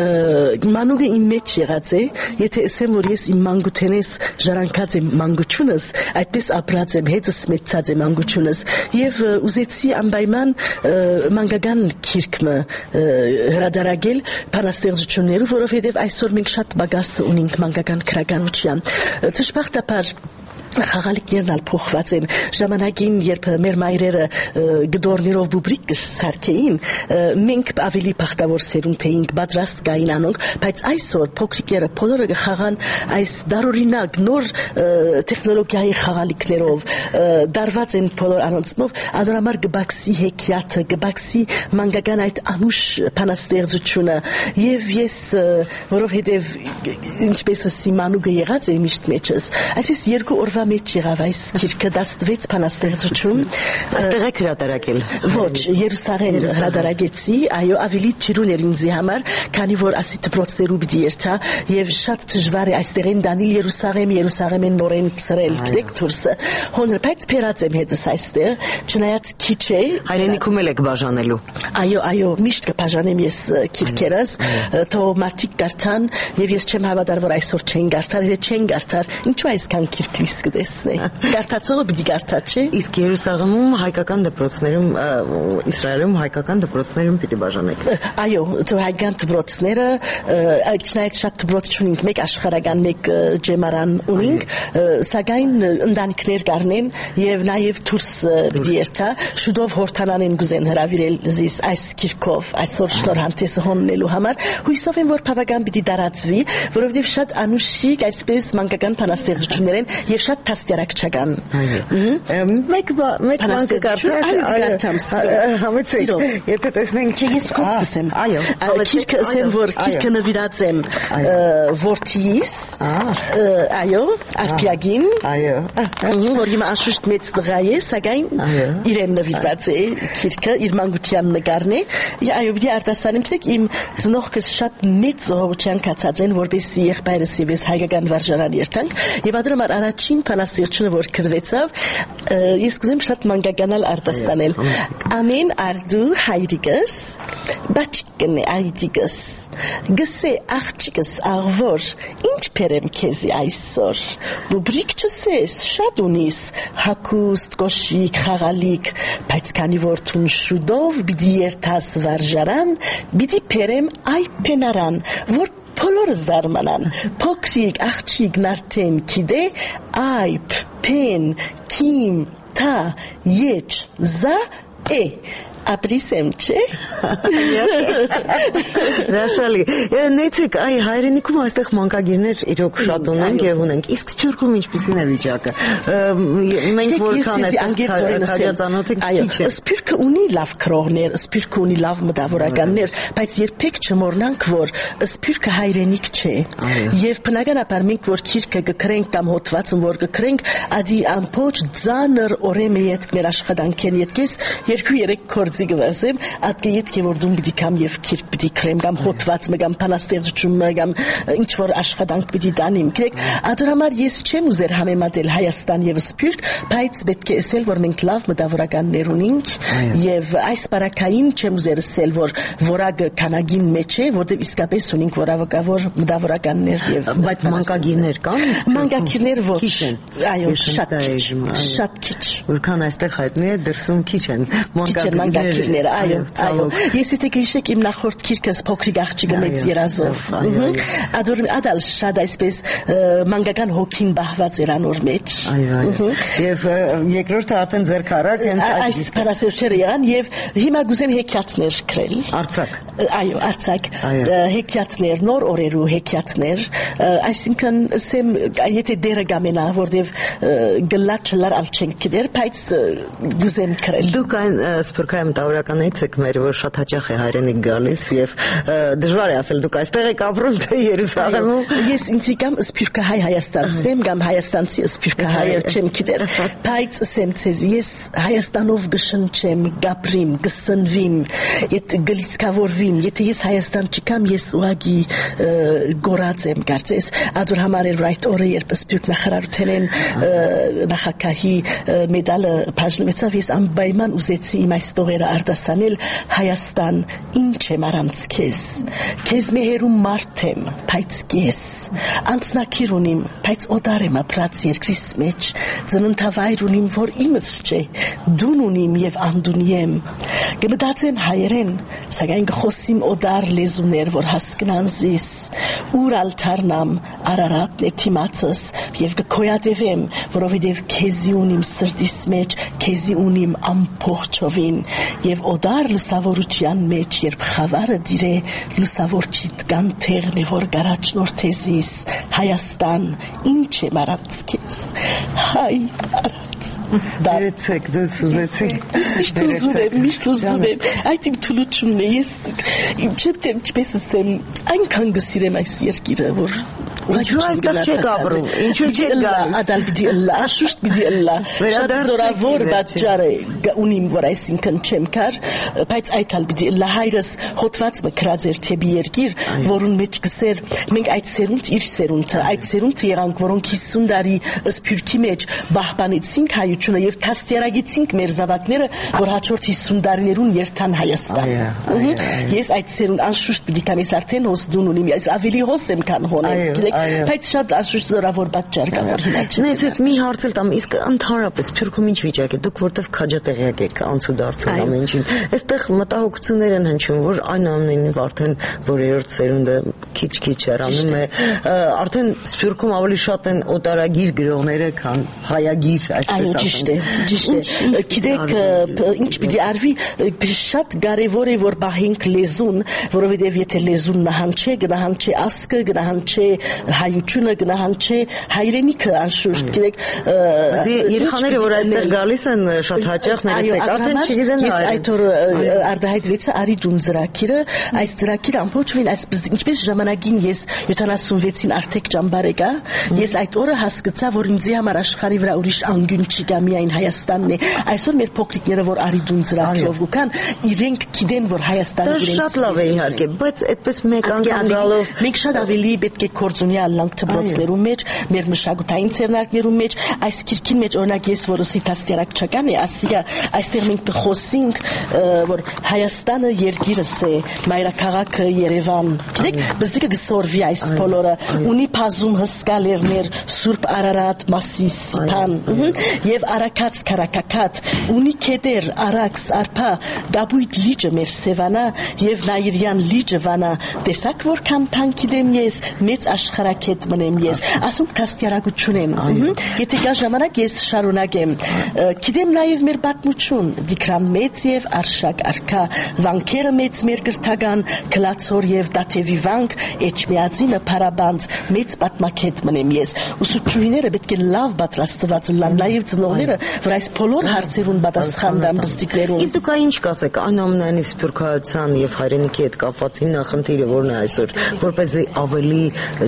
[SPEAKER 15] մանուկը իմ մեջ եղած է, եթե ասեմ որ ես իմ մանկութենես ժառանգած եմ մանկությունս, այդպես ապրած եմ, հետս մեծած եմ մանկությունս եւ ուզեցի անպայման մանկական գիրքը հրադարագել բանաստեղծություններով, որովհետեւ այսօր մենք շատ բագաս ունենք մանկական քրագանության։ Ճշմարտաբար խաղալիքներն ալ փոխված են ժամանակին, երբ մեր մայրերը գդորներով բուբրիկ սարքեին, մենք ավելի բախտավոր սերունդ էինք, պատրաստ գային անոնք, բայց այսօր փոքրիկները բոլորը խաղան այս դարօրինակ նոր տեխնոլոգիայի խաղալիքներով, դարված են բոլոր անոնցմով, անորամար գբաքսի հեքիաթը, գբաքսի մանկական այդ անուշ բանաստեղծությունը, եւ ես որովհետեւ ինչպես սիմանուկը եղած է միշտ մեջս, այսպես երկու օրվա մեջ եղավ այս գիրքը 16 բանաստեղծություն,
[SPEAKER 2] այստեղ է հրատարակել։
[SPEAKER 15] Ոչ, Երուսաղեմ հրատարակեցի, այո, ավելի ճիրուներ ինձ համար, քանի որ ասի դպրոցներու պիտի երթա եւ շատ դժվար է այստեղին դանիլ Երուսաղեմեն նորեն ծրել, գիտեք դուրսը։ Հոներպես փերած եմ հետս այստեղ, չնայած քիչ է,
[SPEAKER 2] հայրենիքում էլ եք բաժանելու։
[SPEAKER 15] Այո, միշտ կբաժանեմ ես գիրքերս, թող մարդիկ կարդան եւ ես չեմ հավատար որ այսօր չեն կարդար, եթե չեն կարդար, ինչու այսքան գիրք լիսկ Գարտացողը պիտի գարտա, չէ։
[SPEAKER 2] Իսկ Երուսաղեմում հայկական դպրոցներում, Իսրայելում հայկական դպրոցներում պիտի բաժանեք։
[SPEAKER 15] Այո, հայկական դպրոցները, չնայած շատ դպրոց չունենք, մեկ աշխարհական, մեկ ջեմարան ունենք, սակայն ընտանիքներ կառնեն եւ նաեւ դուրս պիտի երթա, շուտով հորթանանեն գուզեն հրավիրել զիս այս գիրքով, այսօր շնորհանդեսը հոննելու համար, հույսով եմ որ բավական պիտի տարածվի, որովհետեւ շատ անուշիկ այսպես մանկական բանաստեղծություններ են եւ շատ տաստերակչական։
[SPEAKER 16] Մեկ բան կկարդաք, համեցեք, եթե տեսնենք
[SPEAKER 15] ես կոց կսեմ, քիրքը ասեմ, որ քիրքը նվիրած եմ որդիս, այո, արպիագին, որ հիմա անշուշտ մեծ տղա է, սակայն իրեն նվիրված է քիրքը, իր մանկության նկարն է, այո, պիտի արտասանեմ, գիտեք, իմ ծնողքս շատ մեծ ժողովրդյան կացած են, որպեսզի եղբայրս եւ ես հայկական վարժարան երթանք, եւ ադրամար առաջին փանաստիրջությունը, որ գրվեցավ, ես կուզեմ շատ մանկականալ արտասանել։ Ամեն արդու հայրիկս, բաչիկն է այդիկս, գսե աղջիկս աղվոր, ինչ պերեմ քեզի այսօր, դու բրիկ չսես, շատ ունիս, հակուստ, կոշիկ, խաղալիք, բայց քանի որ թուն շուտով բիդի երթաս վարժարան, բիդի պերեմ այ պենարան, որ բոլորը զարմանան, փոքրիկ աղջիկն արդեն գիտե այբ, փեն, քիմ, թա, եչ, զա, է, ապրիսեմ, չէ։
[SPEAKER 16] Հրաշալի, նեցեք, այ հայրենիքում այստեղ մանկագիրներ իրոք շատ ունենք եւ ունենք, իսկ Սփյուռքում ինչպիսին է վիճակը։ Մենք որքան քաջածանոթ ենք,
[SPEAKER 15] այո, Սփյուռքը ունի լավ քրողներ, Սփյուռքը ունի լավ մտավորականներ, բայց երբեք չմոռնանք, որ Սփյուռքը հայրենիք չէ։ Եվ բնականաբար մենք որ քիրքը կգրենք կամ հոդվածը որ կգրենք, ադի ամբողջ ծանր օրեմը իդ մեր աշխատանքեն յետքես 2-3 կորձի գվազեմ, ադի յետք որ դու պիտի կամ եւ քիրք պիտի քրեմ կամ հոդված կամ փանաստեղծություն կամ ինչ որ աշխատանք պիտի տանիմ, գիտեք, ադորամար ես չեմ ուզեր համեմատել Հայաստան եւ Սփյուռք, բայց պետք է ասել որ մենք լավ մտավորականներ ունենք եւ այս բարակային չեմ ուզեր ասել որ որակը քանագին մեջ է, որտեղ իսկապես ունենք որակավոր մտավորականներ եւ
[SPEAKER 16] բայց մանկագիրներ կան,
[SPEAKER 15] մանկագիրներ ոչ, այո, շատ քիչ,
[SPEAKER 16] որքան այստեղ հայտնի է դրսում քիչ են
[SPEAKER 15] մանկագիրները, այո, ես եթե գիշեք իմ նախորդ քիրքս փոքրիկ աղջիկը մեծ երազով, ադալ շատ այսպես մանկական հոգին բահված էր անոր մեջ,
[SPEAKER 16] եւ երկրորդը արդեն ձեր քարակ
[SPEAKER 15] այս փարասերչերը եղան եւ հիմա գուզեմ հեքիաթներ գրել,
[SPEAKER 16] Արցակ,
[SPEAKER 15] այո, Արցակ, հեքիաթներ, նոր օրերու հեքիաթներ, այսինքն ասեմ եթե դերը գամենա որտեվ գլաչլար ալչենք կդեր, բայց գուզեմ գրել։
[SPEAKER 16] Դուք այն սփյուռքային մտավորականից եք մեր, որ շատ հաճախ է հայրենիք գալիս եւ դժվար է ասել դուք այստեղ եք ապրում թե Երուսաղեմում։
[SPEAKER 15] Ես ինձ կամ սփյուռքահայ Հայաստանցի եմ կամ հայաստանցի սփյուռքահայ չեմ գիտեր, բայց ասեմ ցեզ ես Հայաստանով գշնչեմ, գաբրիմ, գսնվիմ, եթե գլիցկավորվիմ, եթե ես Հայաստան չկամ, ես ուղագի գորած եմ, կարծես, ադուր համար էր այդ օրը երբ սփյուռք նախարարութենեն նախագահի մեդալը բաժնվեցավ, ես անպայման ուզեցի իմ այս տողերը արտասանել Հայաստան, ինչ եմ առանց քեզ մեհերում մարդ եմ, բայց ես անցնակիր ունիմ, բայց օտար եմ ապրած երկրիս մեջ, ծննդավայր ունիմ, որ իմս չէ, դուն ունիմ եւ անդունի եմ, կմտածեմ հայերեն, սակայն կխոսիմ օտար լեզուներ, որ հասկնան զիս, ուր ալթարնամ Արարատն է թիմացս եւ կքոյադևեմ, որովհետեւ քեզի ունիմ սրտիս մեջ, քեզի ունիմ ամբողջովին եւ օդար լուսավորության մեջ երբ խավարը դիրե լուսավորչիտ կան թեղն է որ գարաչնորթեզիս Հայաստան ինչ եմ առած քեզ հայ առած
[SPEAKER 16] դերեցեք դες ուզեցեք
[SPEAKER 15] միշտ ուզում եմ այդ իմ թուլությունն է ես ինչպես ասեմ այնքան գսիրեմ այս երկիրը որ
[SPEAKER 16] ինչու այստեղ չեք ապրում ինչու չեք գալիս
[SPEAKER 15] ադալ պիտի ըլլա շուշտ պիտի ըլլա շատ զորավոր պատճառ է ունիմ որ այսինքն չեմ կար բայց այդալ պիտի ըլլա հայրս հոդված մկրած էր թեպի երկիր որուն մեջ գսեր մենք այդ սերունդ իր սերունդը այդ սերունդը եղանք որոնք 50 տարի սփյուռքի մեջ բահբանեցինք հայությունը եւ թաստերագեցինք մեր զավակները որ հաջորդ 50 տարիներուն երթան Հայաստան ես այդ սերունդ անշուշտ պիտի կամ ես արդեն հոս դուն ունիմ ես ավելի հոս եմ քան հոնեմ բայց շատ անշուշտ զորավոր պատճառ կա որ հիմա չէ
[SPEAKER 16] նայեք մի հարցել տամ իսկ ընդհանրապես Սփյուռքում ինչ վիճակ է դուք որտեվ քաջատեղյակ եք անցուդարձել ամեն ինչին այստեղ մտահոգություններ են հնչում որ այն ամենին արդեն որ երրորդ սերունդը քիչ հեռանում է արդեն Սփյուռքում ավելի շատ են օտարագիր գրողները քան հայագիր այսպես
[SPEAKER 15] ասեմ ճիշտ է գիտեք ինչ պիտի արվի շատ կարևոր է որ բահենք լեզուն որովհետև եթե լեզուն նահանչե գնահանչե ասկը գնահանչե հայությունը գնահանչի հայրենիքը անշուշտ գիտեք
[SPEAKER 16] երեխաները որ այստեղ գալիս են շատ հաճախ ներեցեք արդեն չգիտեն
[SPEAKER 15] ես այդ օր արտահայտվեցի արի դուն ծրագիրը այս ծրագիրը ամբողջովին ինչպես ժամանակին ես 76-ին արդեք ճամբար եկա ես այդ օրը հասկացա որ ինձ համար աշխարհի վրա ուրիշ անգյուն չկա միայն Հայաստանն է այսօր մեր փոքրիկները որ արի դուն ծրագրով գուքան իրենք գիտեն որ Հայաստանը
[SPEAKER 16] դա շատ լավ է իհարկե բայց այդպես մեկ անգամ գալով
[SPEAKER 15] մենք շատ ավելի պետք է կորձունյալ լանք դպրոցներում մեջ մեր մշակութային ցերնակներում մեջ այս քիրքին մեջ օրինակ ես որսի դաստիարակչական է ասիա այստեղ մենք խոսենք որ Հայաստանը երկիրս է մայրաքաղաքը Երևան գիտեք բզդիկը գսորվի այս բոլորը ունի բազում հսկա լեռներ Սուրբ Արարատ Մասիս Սիփան եւ Արաքած Քարակակատ ունի քեդեր Արաքս Արփա Դաբույթ լիճը մեր Սևանա եւ Նայիրյան լիճը Վանա տեսակ որքան թանքի դեմ ես մեծ աշխարհակետ մնեմ ես ասում դաստիարակություն եմ եթե կա ժամանակ ես շարունակեմ գիտեմ նաեւ մեր պատմություն դիկրան մեծ եւ արշակ արքա վանքերը մեծ մեր գրթական գլացոր եւ դաթեվի վանք էջմիածինը փարաբանց մեծ պատմակետ մնեմ ես ուսուցչուհիները պետք է լավ պատրաստված լան նաեւ ծնողները որ այս բոլոր հարցերուն պատասխան տան բստիկներուն
[SPEAKER 16] իսկ դուք ինչ կասեք այն ամենայնիվ սփյուռքահայության եւ հայրենիքի հետ կապված հիմնախնդիրը որն է այսօր որպեսզի ավելի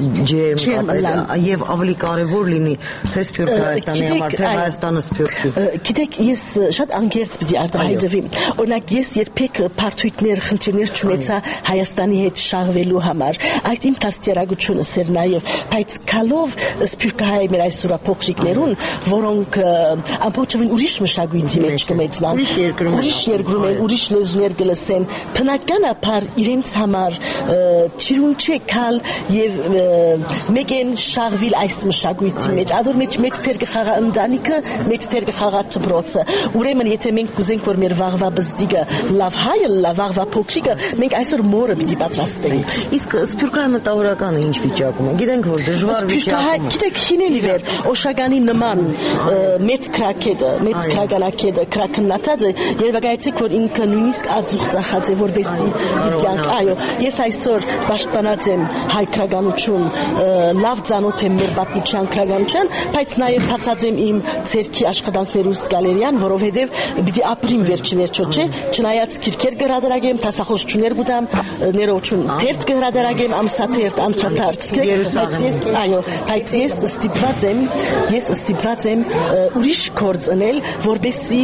[SPEAKER 16] ջերմ եւ ավելի կարեւոր լինի թե Սփյուռք Հայաստանի համար թե Հայաստանը Սփյուռքի
[SPEAKER 15] գիտեք ես շատ անկեղծ պիտի արտահայտվի օրինակ ես երբեք բարդույթներ խնդիրներ չունեցա Հայաստանի հետ շահվելու համար այդ իմ դաստիարակությունս էր նաեւ բայց քալով Սփյուռքահայ մեր այսօր փոքրիկներուն որոնք ամբողջովին ուրիշ մշակույթի մեջ կմեծնան ուրիշ երկրում են ուրիշ լեզուներ գլսեն բնականաբար իրենց համար ճիրուն չէ քալ եւ մեկեն շահվել այս մշակույթի մեջ ադոր մեջ մեծ թեր կխաղա ընտանիքը մեծ թեր կխաղա ծբրոցը ուրեմն եթե մենք կուզենք որ մեր վաղվա բզդիգը լավ հայը լավ վաղվա փոքրիկը մենք այսօր մորը պիտի պատրաստենք
[SPEAKER 16] իսկ Սփյուռքահայ մտավորականը ինչ վիճակում է գիտենք որ դժվար վիճակում
[SPEAKER 15] գիտեք հինելի վեր Օշագանի նման մեծ քրակետը մեծ քրագանակետը քրակնացածը երևակայեցիք որ ինքը նույնիսկ ածուխ ծախած է որբեսի իր կյանք այո ես այսօր պաշտպանած եմ հայ քրագանություն լավ ծանոթ եմ մեր պատմության քրագանության բայց նաև բացած եմ իմ ցերքի աշխատանքներուս գալերիան որովհետև պիտի ապրիմ վերջի վերջո չէ չնայած քիրքեր գրադարագեմ տասախոսություններ գուտամ ներողություն թերթ գրադարագեմ ամսաթերթ անցրադարձ այո բայց ես ստիպված եմ ուրիշ գործ անել որբեսի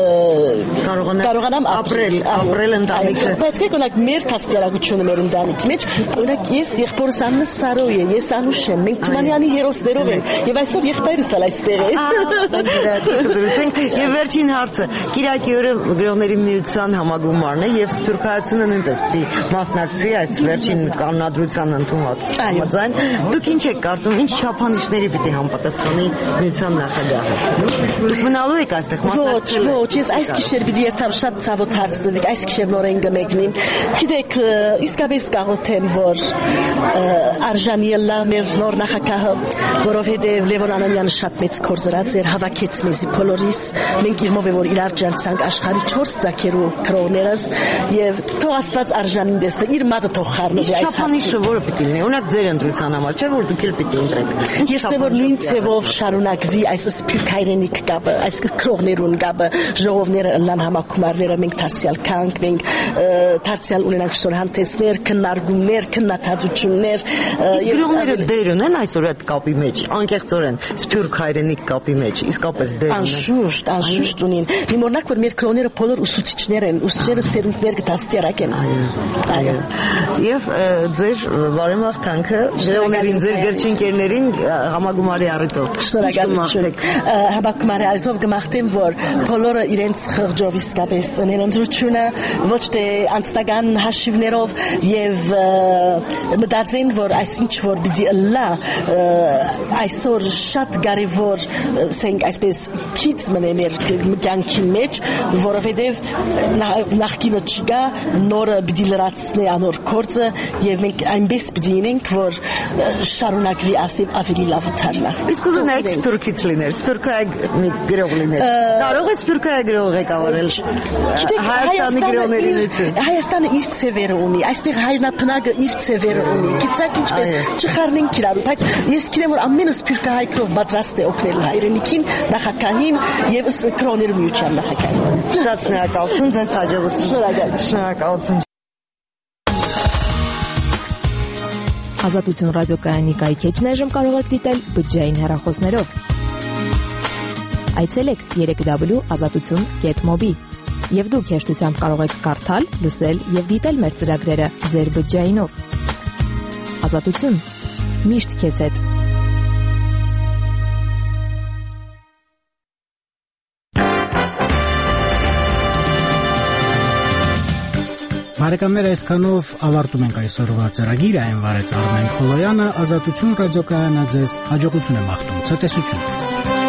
[SPEAKER 15] կարողանամ
[SPEAKER 16] ապրել ընտանիքը
[SPEAKER 15] բայց կերպ մեր դաստիարակությունը մեր ընտանիքի մեջ օրինակ ես եղբորս Աննա Սարոյ է ես Անուշ եմ մենք Ջմանյանի հերոսներով ենք եւ այսօր եղբայրս էլ այստեղ է
[SPEAKER 16] եւ վերջին հարցը Կիրակի օրը գրողների միության համագումարն է եւ Սփյուռքահայությունը նույնպես պիտի մասնակցի այս վերջին կանոնադրության ընդունված համաձայն դուք ինչ եք կարծում ինչ չափանիշների պիտի համապատասխանի միության նախագահը դուք մնալու եք այստեղ մասնակցել
[SPEAKER 15] ոչ ես այս գիշեր պիտի երթամ շատ ցավոտ հարց տվեք այս գիշեր նորեն գմեկնի գիտեք իսկապես գաղութեմ որ արժանի լա մեր նոր նախագահը որովհետեւ Լևոն Անանյանը շատ մեծ կորզրած էր հավաքեց մեզի բոլորիս մենք իրմով է որ իրար ջանցանք աշխարհի 4 ցակերու քրոներս եւ թող Աստված արժանին դեսնի իր մատը թող խառնի այս
[SPEAKER 16] չափանիշը որը պիտի լինի օրինակ ձեր ընտրության համար չէ որ դուք էլ պիտի ընտրեք
[SPEAKER 15] ես որ նույն ցևով շարունակվի այս սփյուռք հայրենիք կապը այս քրոներուն կապը ժողովները լան համակումարները մենք դարձյալ կանք մենք դարձյալ ունենանք շորհանտեսներ քննարկումներ քննադատություններ
[SPEAKER 16] գրողները դեր ունեն այսօր այդ կապի մեջ անկեղծորեն սփյուռք հայրենիք կապի մեջ իսկապես դեր ունեն
[SPEAKER 15] անշուշտ ունին միմորնակ որ մեր քրոները բոլոր ուսուցիչներ են ուսուցիչները սերունդներ կդաստիարակ են
[SPEAKER 16] այո եւ ձեր բարեմաղթանքը գրողներին ձեր գրչընկերներին համագումարի առիթով
[SPEAKER 15] շնորհակալություն համագումարի առիթով գմախտեմ որ բոլորը իրենց խղճով իսկապես ներընտրությունը ոչ թե անձնական հաշիվներով եւ մտածեն որ այսինչ որ պիտի լա այսօր շատ կարևոր ասենք այսպես քիչ մնե մեր կյանքի մեջ որովհետեւ նախկինը չկա նորը պիտի լրացնի անոր կորձը եւ մենք այնպես պիտի ինենք որ շարունակվի ասիվ ավելի լավ դառնա
[SPEAKER 16] իսկ ուզենայիք սփյուռքից լիներ սփյուռքահայ գրող լիներ կարող է սփյուռքահայ գրող ղեկավարել Հայաստանի գրողների միություն
[SPEAKER 15] Հայաստանը իր ցևերը ունի այստեղ հայրենապնակը իր ցևերը ունի գիտեք ինչպես չխառնենք իրար, բայց ես գիտեմ, որ ամենը սփյուռքահայքով պատրաստ է օգնել հայրենիքին, նախագահին եւ կրոներ միության նախագահին։
[SPEAKER 16] Շատ շնորհակալություն, ձեզ հաջողություն։ Շնորհակալություն։
[SPEAKER 17] Ազատություն ռադիոկայանի կայքեջն այժմ կարող եք դիտել բջջային հեռախոսներով։ Այցելեք www.azatutun.mobi եւ դուք հեշտությամբ կարող եք կարդալ, լսել եւ դիտել մեր ծրագրերը ձեր բջջայինով։ Ազատություն։ Միշտ քեզ հետ։
[SPEAKER 1] Բարեկամներ, այսքանով ավարտում ենք այսօրվա ծրագիրը, այն վարեց Արմեն Խոլոյանը, Ազատություն ռադիոկայանը ձեզ հաջողություն է մաղթում, ցտեսություն։